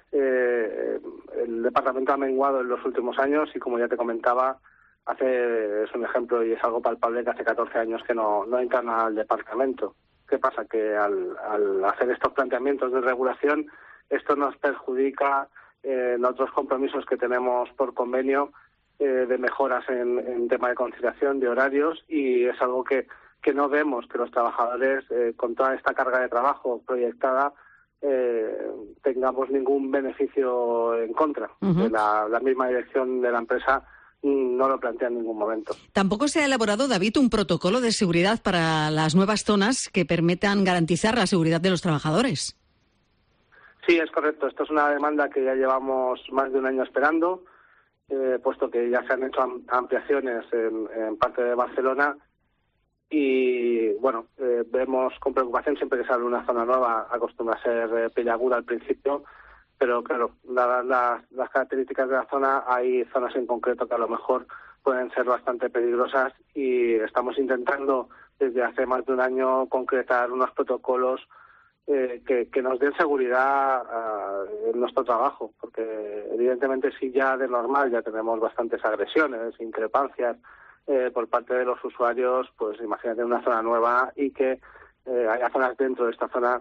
el departamento ha menguado en los últimos años y, como ya te comentaba, es un ejemplo y es algo palpable que hace 14 años que no entran al departamento. ¿Qué pasa? Que al hacer estos planteamientos de regulación, esto nos perjudica en otros compromisos que tenemos por convenio de mejoras en tema de conciliación, de horarios, y es algo que no vemos que los trabajadores, con toda esta carga de trabajo proyectada, tengamos ningún beneficio en contra. La misma dirección de la empresa no lo plantea en ningún momento. Tampoco se ha elaborado, David, un protocolo de seguridad para las nuevas zonas que permitan garantizar la seguridad de los trabajadores. Sí, es correcto. Esto es una demanda que ya llevamos más de un año esperando, puesto que ya se han hecho ampliaciones en parte de Barcelona. Y bueno, vemos con preocupación siempre que sale una zona nueva, acostumbra a ser peliaguda al principio, pero claro, dadas las características de la zona, hay zonas en concreto que a lo mejor pueden ser bastante peligrosas y estamos intentando desde hace más de un año concretar unos protocolos que nos den seguridad en nuestro trabajo, porque evidentemente si ya de normal ya tenemos bastantes agresiones, increpancias por parte de los usuarios, pues imagínate una zona nueva y que haya zonas dentro de esta zona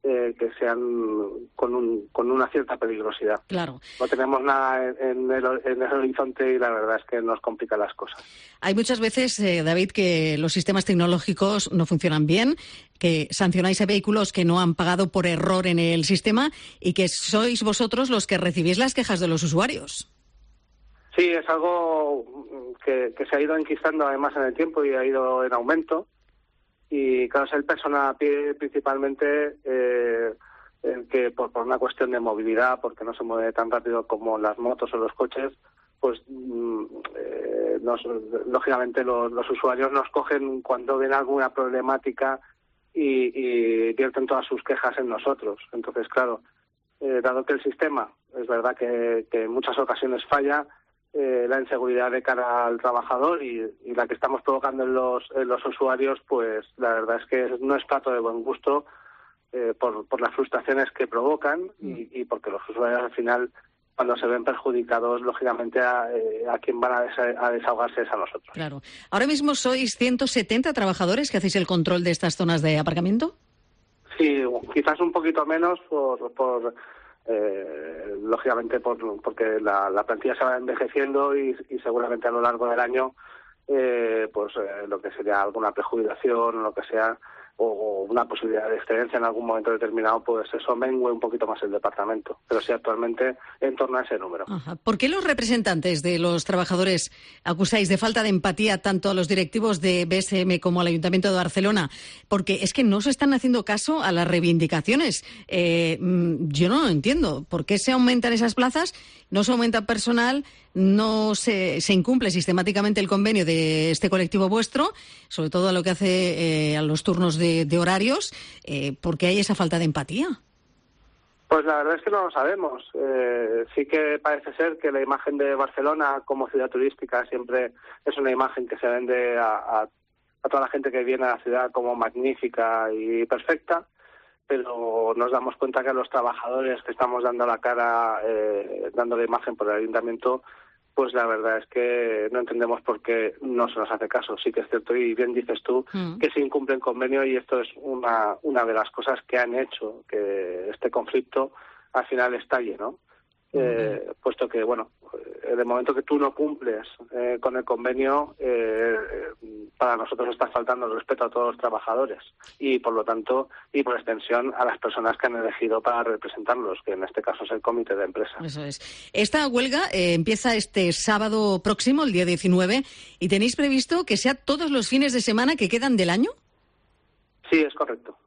que sean con una cierta peligrosidad. Claro. No tenemos nada en el horizonte y la verdad es que nos complica las cosas. Hay muchas veces, David, que los sistemas tecnológicos no funcionan bien, que sancionáis a vehículos que no han pagado por error en el sistema y que sois vosotros los que recibís las quejas de los usuarios. Sí, es algo que se ha ido enquistando además en el tiempo y ha ido en aumento. Y claro, es el personal a pie principalmente que por una cuestión de movilidad, porque no se mueve tan rápido como las motos o los coches, pues lógicamente los usuarios nos cogen cuando ven alguna problemática y vierten todas sus quejas en nosotros. Entonces, claro, dado que el sistema es verdad que en muchas ocasiones falla, la inseguridad de cara al trabajador y la que estamos provocando en los usuarios, pues la verdad es que no es plato de buen gusto por las frustraciones que provocan y porque los usuarios al final, cuando se ven perjudicados, lógicamente a quien van a desahogarse es a nosotros. Claro. ¿Ahora mismo sois 170 trabajadores que hacéis el control de estas zonas de aparcamiento? Sí, quizás un poquito menos lógicamente porque la plantilla se va envejeciendo y seguramente a lo largo del año lo que sería alguna prejubilación o lo que sea o una posibilidad de excedencia en algún momento determinado, pues eso mengue un poquito más el departamento. Pero sí, actualmente en torno a ese número. Ajá. ¿Por qué los representantes de los trabajadores acusáis de falta de empatía tanto a los directivos de BSM como al Ayuntamiento de Barcelona? Porque es que no se están haciendo caso a las reivindicaciones. Yo no lo entiendo. ¿Por qué se aumentan esas plazas? No se aumenta el personal, no se incumple sistemáticamente el convenio de este colectivo vuestro, sobre todo a lo que hace a los turnos de horarios. ¿Por qué hay esa falta de empatía? Pues la verdad es que no lo sabemos. Sí que parece ser que la imagen de Barcelona como ciudad turística siempre es una imagen que se vende a toda la gente que viene a la ciudad como magnífica y perfecta, pero nos damos cuenta que a los trabajadores que estamos dando la cara, dando la imagen por el ayuntamiento, pues la verdad es que no entendemos por qué no se nos hace caso. Sí que es cierto, y bien dices tú, que se incumple el convenio y esto es una de las cosas que han hecho que este conflicto al final estalle, ¿no? Puesto que, bueno, en el momento que tú no cumples con el convenio, para nosotros está faltando el respeto a todos los trabajadores y, por lo tanto, y por extensión, a las personas que han elegido para representarlos, que en este caso es el comité de empresa. Eso es. Esta huelga empieza este sábado próximo, el día 19, y tenéis previsto que sea todos los fines de semana que quedan del año. Sí, es correcto.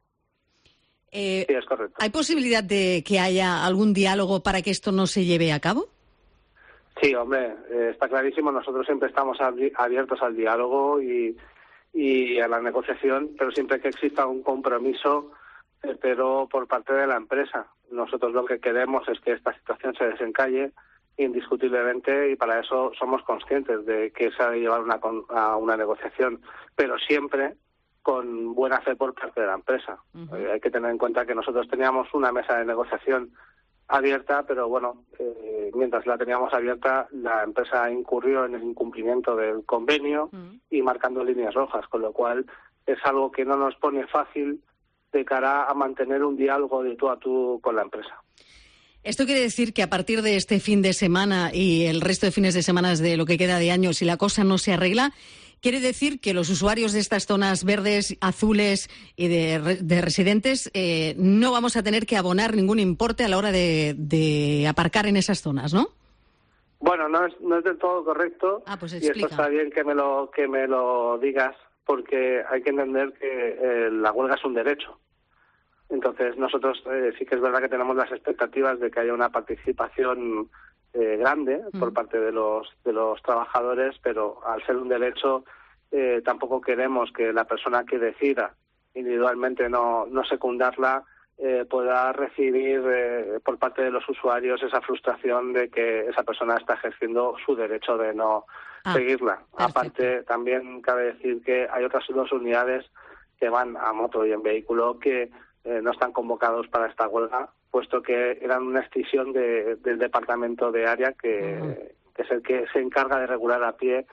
Sí, es correcto. ¿Hay posibilidad de que haya algún diálogo para que esto no se lleve a cabo? Sí, hombre, está clarísimo. Nosotros siempre estamos abiertos al diálogo y a la negociación, pero siempre que exista un compromiso, pero por parte de la empresa. Nosotros lo que queremos es que esta situación se desencalle indiscutiblemente y para eso somos conscientes de que se ha de llevar a una negociación, pero siempre con buena fe por parte de la empresa. Hay que tener en cuenta que nosotros teníamos una mesa de negociación abierta, pero bueno, mientras la teníamos abierta, la empresa incurrió en el incumplimiento del convenio y marcando líneas rojas, con lo cual es algo que no nos pone fácil de cara a mantener un diálogo de tú a tú con la empresa. Esto quiere decir que a partir de este fin de semana y el resto de fines de semana de lo que queda de año, si la cosa no se arregla, quiere decir que los usuarios de estas zonas verdes, azules y de residentes no vamos a tener que abonar ningún importe a la hora de aparcar en esas zonas, ¿no? Bueno, no es del todo correcto. Pues y esto está bien que me lo digas, porque hay que entender que la huelga es un derecho. Entonces nosotros sí que es verdad que tenemos las expectativas de que haya una participación grande por parte de los trabajadores, pero al ser un derecho tampoco queremos que la persona que decida individualmente no secundarla pueda recibir por parte de los usuarios esa frustración de que esa persona está ejerciendo su derecho de no seguirla. Perfecto. Aparte, también cabe decir que hay otras 2 unidades que van a moto y en vehículo que no están convocados para esta huelga, puesto que eran una escisión del departamento de área que es el que se encarga de regular a pie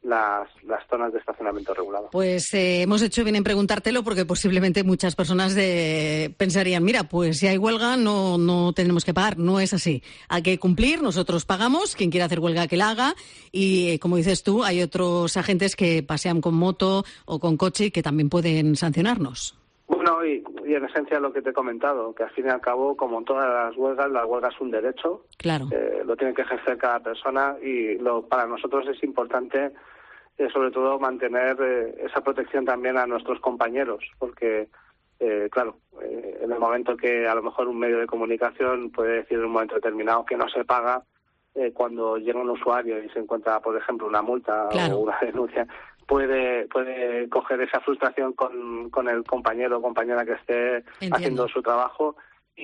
las zonas de estacionamiento regulado. Pues hemos hecho bien en preguntártelo porque posiblemente muchas personas pensarían, mira, pues si hay huelga no tenemos que pagar. No es así. Hay que cumplir, nosotros pagamos, quien quiera hacer huelga que la haga y, como dices tú, hay otros agentes que pasean con moto o con coche que también pueden sancionarnos. Bueno, y en esencia lo que te he comentado, que al fin y al cabo, como en todas las huelgas, la huelga es un derecho. Claro. Lo tiene que ejercer cada persona y para nosotros es importante, sobre todo, mantener esa protección también a nuestros compañeros, porque, claro, en el momento que a lo mejor un medio de comunicación puede decir en un momento determinado que no se paga, cuando llega un usuario y se encuentra, por ejemplo, una multa o una denuncia, puede coger esa frustración con el compañero o compañera que esté haciendo su trabajo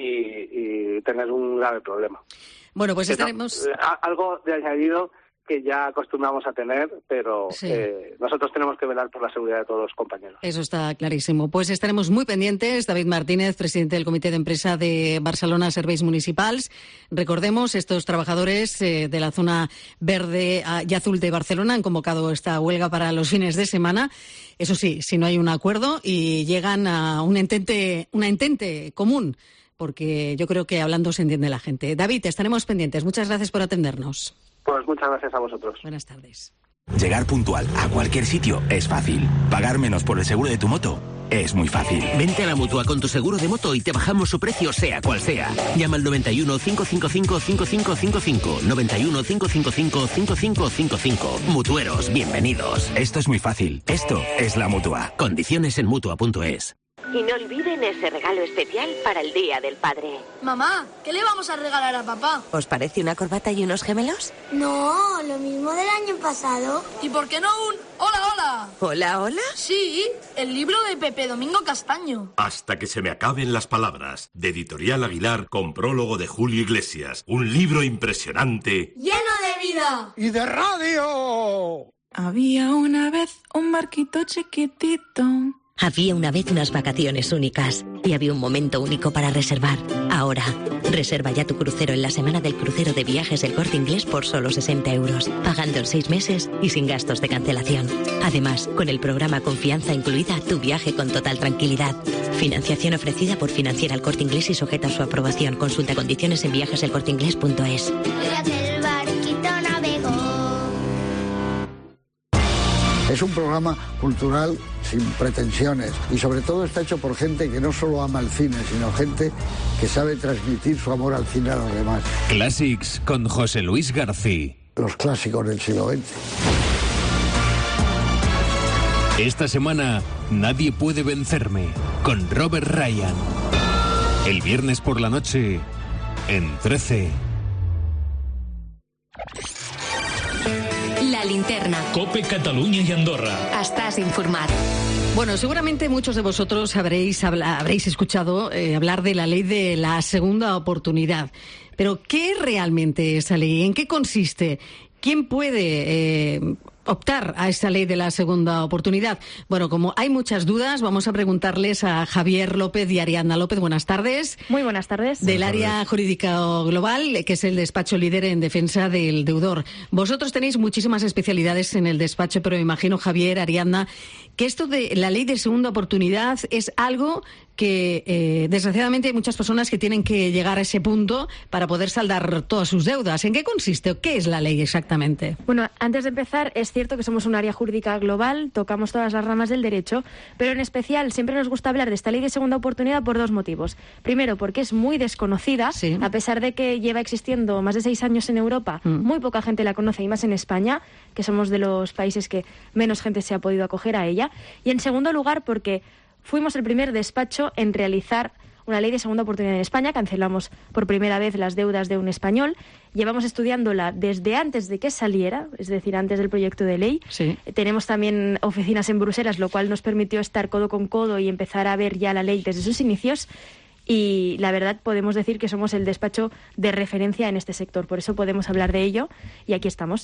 y tener un grave problema. Bueno, pues estaremos... algo de añadido que ya acostumbramos a tener, pero nosotros tenemos que velar por la seguridad de todos los compañeros. Eso está clarísimo. Pues estaremos muy pendientes. David Martínez, presidente del Comité de Empresa de Barcelona Serveis Municipals. Recordemos, estos trabajadores de la zona verde y azul de Barcelona han convocado esta huelga para los fines de semana. Eso sí, si no hay un acuerdo y llegan a una entente común, porque yo creo que hablando se entiende la gente. David, estaremos pendientes. Muchas gracias por atendernos. Pues muchas gracias a vosotros. Buenas tardes. Llegar puntual a cualquier sitio es fácil. Pagar menos por el seguro de tu moto es muy fácil. Vente a la Mutua con tu seguro de moto y te bajamos su precio sea cual sea. Llama al 91 555 5555. 91 555 5555. Mutueros, bienvenidos. Esto es muy fácil. Esto es la Mutua. Condiciones en Mutua.es. Y no olviden ese regalo especial para el Día del Padre. Mamá, ¿qué le vamos a regalar a papá? ¿Os parece una corbata y unos gemelos? No, lo mismo del año pasado. ¿Y por qué no un hola, hola? ¿Hola, hola? Sí, el libro de Pepe Domingo Castaño. Hasta que se me acaben las palabras, de Editorial Aguilar, con prólogo de Julio Iglesias. Un libro impresionante. ¡Lleno de vida! ¡Y de radio! Había una vez un barquito chiquitito. Había una vez unas vacaciones únicas y había un momento único para reservar. Ahora, reserva ya tu crucero en la semana del crucero de viajes del Corte Inglés por solo 60 €, pagando en 6 meses y sin gastos de cancelación. Además, con el programa Confianza incluida, tu viaje con total tranquilidad. Financiación ofrecida por Financiera El Corte Inglés y sujeta a su aprobación. Consulta condiciones en viajeselcorteinglés.es. El barquito navegó. Es un programa cultural sin pretensiones y sobre todo está hecho por gente que no solo ama el cine, sino gente que sabe transmitir su amor al cine a los demás. Classics con José Luis García. Los clásicos del siglo XX. Esta semana, Nadie puede vencerme, con Robert Ryan. El viernes por la noche, en 13. La linterna. COPE Catalunya y Andorra. Estás informado. Bueno, seguramente muchos de vosotréis habréis escuchado hablar de la ley de la segunda oportunidad. Pero, ¿qué es realmente esa ley? ¿En qué consiste? ¿Quién puede optar a esta ley de la segunda oportunidad? Bueno, como hay muchas dudas, vamos a preguntarles a Javier López y Ariadna López. Buenas tardes. Muy buenas tardes. Del área jurídica global, que es el despacho líder en defensa del deudor. Vosotros tenéis muchísimas especialidades en el despacho, pero imagino, Javier, Ariadna, que esto de la ley de segunda oportunidad es algo que desgraciadamente hay muchas personas que tienen que llegar a ese punto para poder saldar todas sus deudas. ¿En qué consiste o qué es la ley exactamente? Bueno, antes de empezar, es cierto que somos un área jurídica global, tocamos todas las ramas del derecho, pero en especial siempre nos gusta hablar de esta ley de segunda oportunidad por dos motivos. Primero, porque es muy desconocida, a pesar de que lleva existiendo más de 6 años en Europa, muy poca gente la conoce, y más en España, que somos de los países que menos gente se ha podido acoger a ella. Y en segundo lugar, porque fuimos el primer despacho en realizar una ley de segunda oportunidad en España. Cancelamos por primera vez las deudas de un español. Llevamos estudiándola desde antes de que saliera, es decir, antes del proyecto de ley. Sí. Tenemos también oficinas en Bruselas, lo cual nos permitió estar codo con codo y empezar a ver ya la ley desde sus inicios. Y la verdad podemos decir que somos el despacho de referencia en este sector. Por eso podemos hablar de ello y aquí estamos.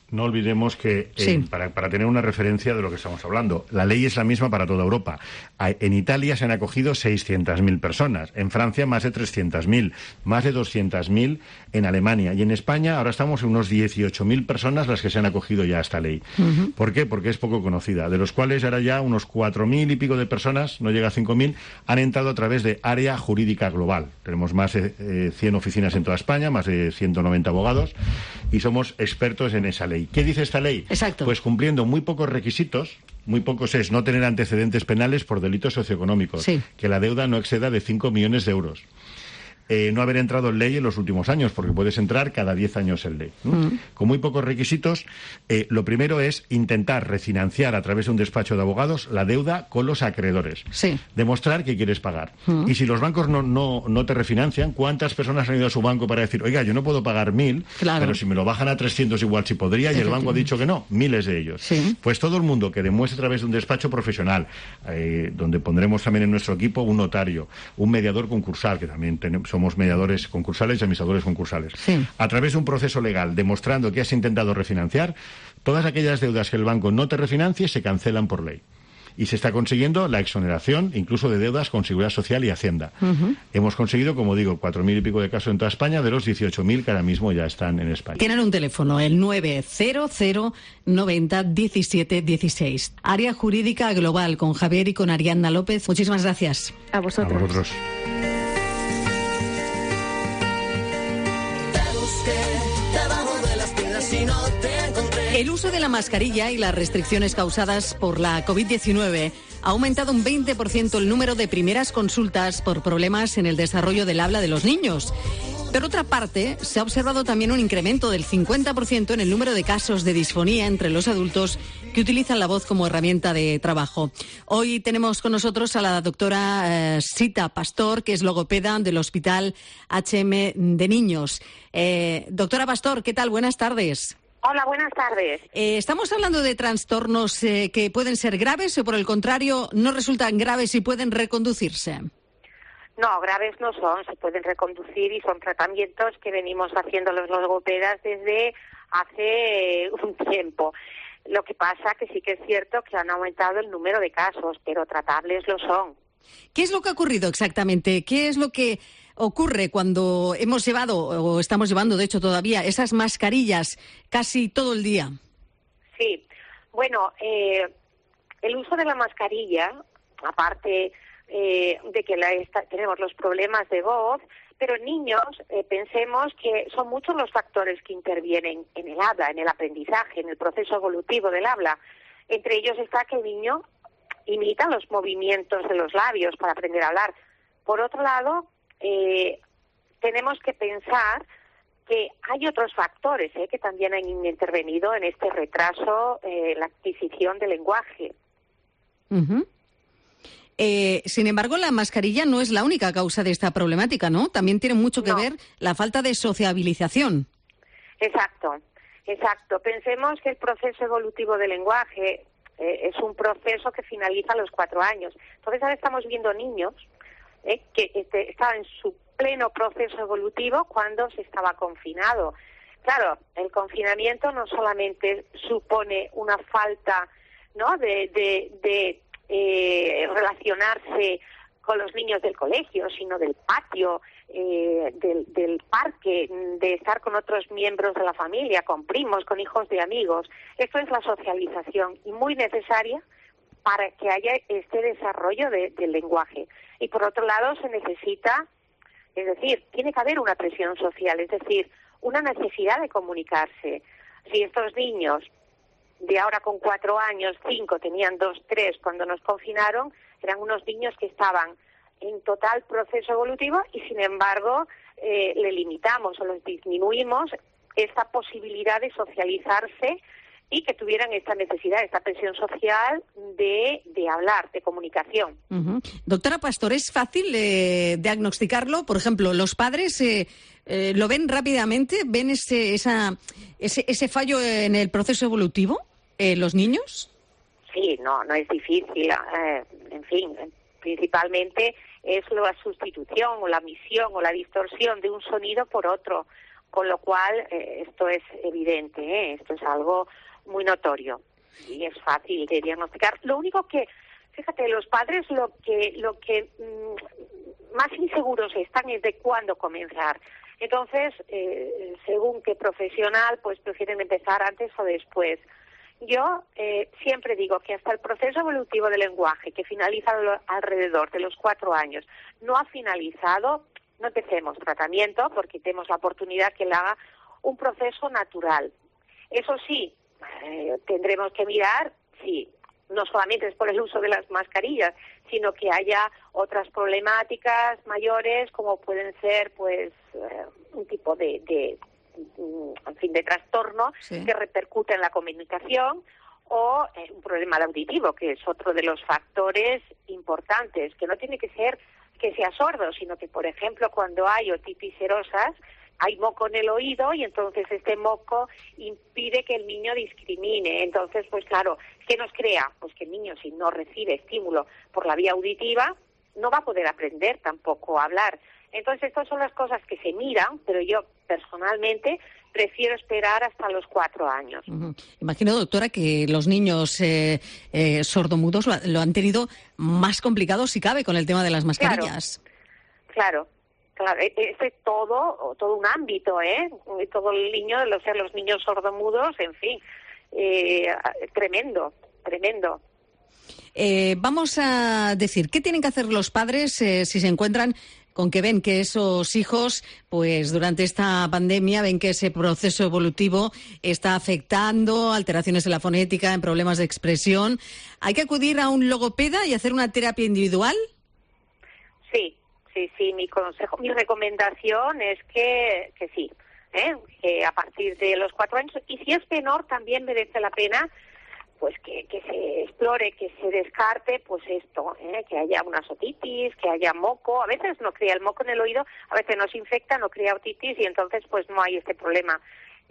no olvidemos que para tener una referencia de lo que estamos hablando, la ley es la misma para toda Europa. En Italia se han acogido 600.000 personas, en Francia más de 300.000, más de 200.000 en Alemania, y en España ahora estamos en unos 18.000 personas las que se han acogido ya a esta ley. ¿Por qué? Porque es poco conocida, de los cuales ahora ya unos 4.000 y pico de personas, no llega a 5.000, han entrado a través de Área Jurídica Global. Tenemos más de 100 oficinas en toda España, más de 190 abogados, y somos expertos en esa ley. ¿Qué dice esta ley? Exacto. Pues cumpliendo muy pocos requisitos, muy pocos es no tener antecedentes penales por delitos socioeconómicos, que la deuda no exceda de 5 millones de euros. No haber entrado en ley en los últimos años, porque puedes entrar cada 10 años en ley. Con muy pocos requisitos, lo primero es intentar refinanciar a través de un despacho de abogados la deuda con los acreedores. Demostrar que quieres pagar. Y si los bancos no te refinancian, ¿cuántas personas han ido a su banco para decir, oiga, yo no puedo pagar 1.000, pero si me lo bajan a 300 igual sí podría, y el banco ha dicho que no? Miles de ellos. Pues todo el mundo que demuestre a través de un despacho profesional, donde pondremos también en nuestro equipo un notario, un mediador concursal, que también somos mediadores concursales y administradores concursales. A través de un proceso legal, demostrando que has intentado refinanciar, todas aquellas deudas que el banco no te refinancie se cancelan por ley. Y se está consiguiendo la exoneración, incluso de deudas con Seguridad Social y Hacienda. Hemos conseguido, como digo, 4.000 y pico de casos en toda España, de los 18.000 que ahora mismo ya están en España. Tienen un teléfono, el 900 90 17 16. Área Jurídica Global, con Javier y con Ariadna López. Muchísimas gracias. A vosotros. A vosotros. El uso de la mascarilla y las restricciones causadas por la COVID-19 ha aumentado un 20% el número de primeras consultas por problemas en el desarrollo del habla de los niños. Por otra parte, se ha observado también un incremento del 50% en el número de casos de disfonía entre los adultos que utilizan la voz como herramienta de trabajo. Hoy tenemos con nosotros a la doctora Sita Pastor, que es logopeda del Hospital HM de Niños. Doctora Pastor, ¿qué tal? Buenas tardes. Hola, buenas tardes. ¿Estamos hablando de trastornos que pueden ser graves o, por el contrario, no resultan graves y pueden reconducirse? No, graves no son, se pueden reconducir y son tratamientos que venimos haciendo los logopedas desde hace un tiempo. Lo que pasa que sí que es cierto que han aumentado el número de casos, pero tratables lo son. ¿Qué es lo que ha ocurrido exactamente? ¿Qué es lo que ocurre cuando hemos llevado, o estamos llevando de hecho todavía, esas mascarillas casi todo el día? Sí, bueno, el uso de la mascarilla, aparte de que tenemos los problemas de voz, pero en niños pensemos que son muchos los factores que intervienen en el habla, en el aprendizaje, en el proceso evolutivo del habla. Entre ellos está que el niño imita los movimientos de los labios para aprender a hablar. Por otro lado, tenemos que pensar que hay otros factores que también han intervenido en este retraso, la adquisición del lenguaje. Sin embargo, la mascarilla no es la única causa de esta problemática, ¿no? También tiene mucho que ver la falta de sociabilización. Exacto. Pensemos que el proceso evolutivo del lenguaje es un proceso que finaliza a los 4 años. Entonces ahora estamos viendo niños que estaban en su pleno proceso evolutivo cuando se estaba confinado. Claro, el confinamiento no solamente supone una falta, ¿no?, de relacionarse con los niños del colegio, sino del patio, del parque, de estar con otros miembros de la familia, con primos, con hijos de amigos. Esto es la socialización y muy necesaria para que haya este desarrollo del lenguaje. Y por otro lado se necesita, es decir, tiene que haber una presión social, es decir, una necesidad de comunicarse. Si estos niños de ahora con 4 años, 5, tenían 2, 3 cuando nos confinaron, eran unos niños que estaban en total proceso evolutivo y sin embargo le limitamos o les disminuimos esta posibilidad de socializarse y que tuvieran esta necesidad, esta presión social de hablar, de comunicación. Doctora Pastor, ¿es fácil diagnosticarlo? Por ejemplo, ¿los padres lo ven rápidamente? ¿Ven ese fallo en el proceso evolutivo, los niños? Sí, no es difícil. En fin, principalmente es la sustitución o la omisión o la distorsión de un sonido por otro, Con lo cual, esto es evidente, esto es algo muy notorio y es fácil de diagnosticar. Lo único que, fíjate, los padres lo que más inseguros están es de cuándo comenzar. Entonces, según qué profesional, pues prefieren empezar antes o después. Yo siempre digo que hasta el proceso evolutivo del lenguaje, que finaliza alrededor de los 4 años, no ha finalizado, no empecemos tratamiento porque tenemos la oportunidad que le haga un proceso natural. Eso sí, tendremos que mirar si no solamente es por el uso de las mascarillas, sino que haya otras problemáticas mayores como pueden ser pues un tipo de trastorno que repercute en la comunicación o un problema auditivo, que es otro de los factores importantes, que no tiene que ser que sea sordo, sino que, por ejemplo, cuando hay otitis serosas, hay moco en el oído y entonces este moco impide que el niño discrimine. Entonces, pues claro, ¿qué nos crea? Pues que el niño, si no recibe estímulo por la vía auditiva, no va a poder aprender tampoco a hablar. Entonces, estas son las cosas que se miran, pero yo personalmente prefiero esperar hasta los 4 años. Imagino, doctora, que los niños sordomudos lo han tenido más complicado, si cabe, con el tema de las mascarillas. Claro. Es todo un ámbito, todo el niño, los niños sordomudos, en fin, tremendo. Vamos a decir, ¿qué tienen que hacer los padres si se encuentran con que ven que esos hijos, pues durante esta pandemia, ven que ese proceso evolutivo está afectando alteraciones en la fonética, en problemas de expresión? ¿Hay que acudir a un logopeda y hacer una terapia individual? Sí, mi recomendación es que sí, que a partir de los 4 años, y si es menor también merece la pena pues que se explore, que se descarte, pues esto, que haya una otitis, que haya moco. A veces no crea el moco en el oído, a veces no se infecta, no crea otitis y entonces pues no hay este problema.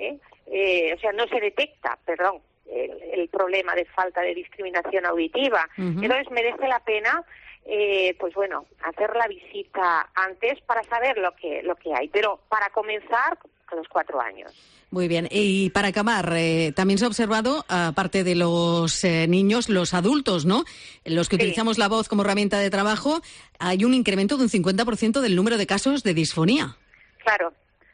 O sea, no se detecta, el problema de falta de discriminación auditiva. Entonces merece la pena, pues bueno, hacer la visita antes para saber lo que hay. Pero para comenzar, a los 4 años. Muy bien. Y para acabar, también se ha observado, aparte de los niños, los adultos, ¿no? Los que utilizamos la voz como herramienta de trabajo, hay un incremento de un 50% del número de casos de disfonía. Claro.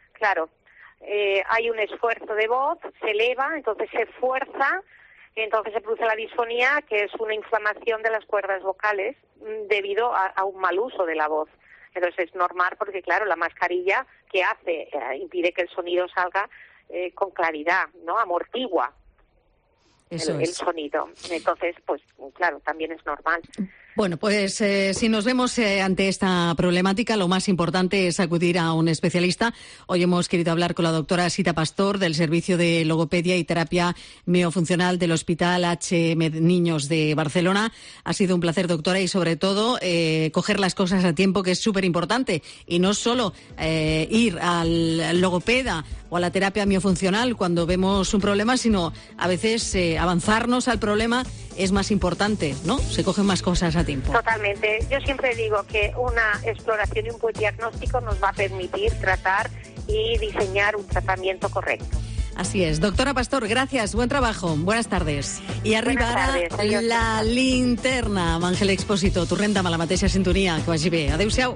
Hay un esfuerzo de voz, se eleva, entonces se fuerza, entonces se produce la disfonía, que es una inflamación de las cuerdas vocales debido a un mal uso de la voz. Entonces es normal porque, claro, la mascarilla que hace impide que el sonido salga con claridad, ¿no? Amortigua el sonido. Entonces, pues claro, también es normal. Bueno, pues si nos vemos ante esta problemática, lo más importante es acudir a un especialista. Hoy hemos querido hablar con la doctora Sita Pastor del Servicio de Logopedia y Terapia Miofuncional del Hospital HM Niños de Barcelona. Ha sido un placer, doctora, y sobre todo coger las cosas a tiempo, que es súper importante. Y no solo ir al logopeda o a la terapia miofuncional cuando vemos un problema, sino a veces avanzarnos al problema es más importante, ¿no? Se cogen más cosas a tiempo. Totalmente. Yo siempre digo que una exploración y un buen diagnóstico nos va a permitir tratar y diseñar un tratamiento correcto. Así es. Doctora Pastor, gracias. Buen trabajo. Buenas tardes. I arribarà la linterna amb Àngel Expósito. Tornem demà a la mateixa sintonia. Que vagi bé. Adéu-siau.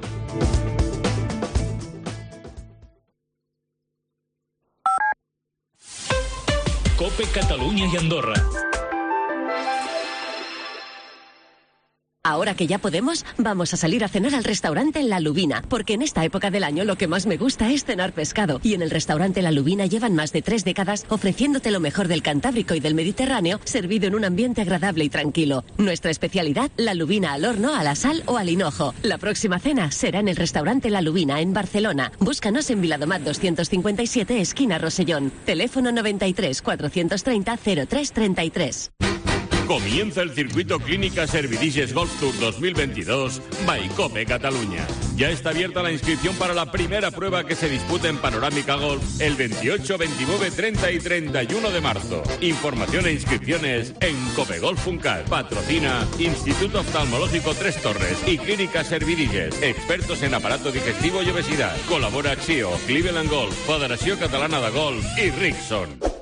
COPE Catalunya y Andorra. Ahora que ya podemos, vamos a salir a cenar al restaurante La Lubina, porque en esta época del año lo que más me gusta es cenar pescado. Y en el restaurante La Lubina llevan más de 3 décadas ofreciéndote lo mejor del Cantábrico y del Mediterráneo, servido en un ambiente agradable y tranquilo. Nuestra especialidad, la lubina al horno, a la sal o al hinojo. La próxima cena será en el restaurante La Lubina, en Barcelona. Búscanos en Viladomat 257, esquina Rosellón. Teléfono 93 430 0333. Comienza el circuito Clínica Servidiges Golf Tour 2022 by Cope Catalunya. Ya está abierta la inscripción para la primera prueba que se disputa en Panorámica Golf el 28, 29, 30 y 31 de marzo. Información e inscripciones en copegolf.cat. Patrocina Instituto Oftalmológico Tres Torres y Clínica Servidiges, expertos en aparato digestivo y obesidad. Colabora Xio, Cleveland Golf, Federació Catalana de Golf y Rickson.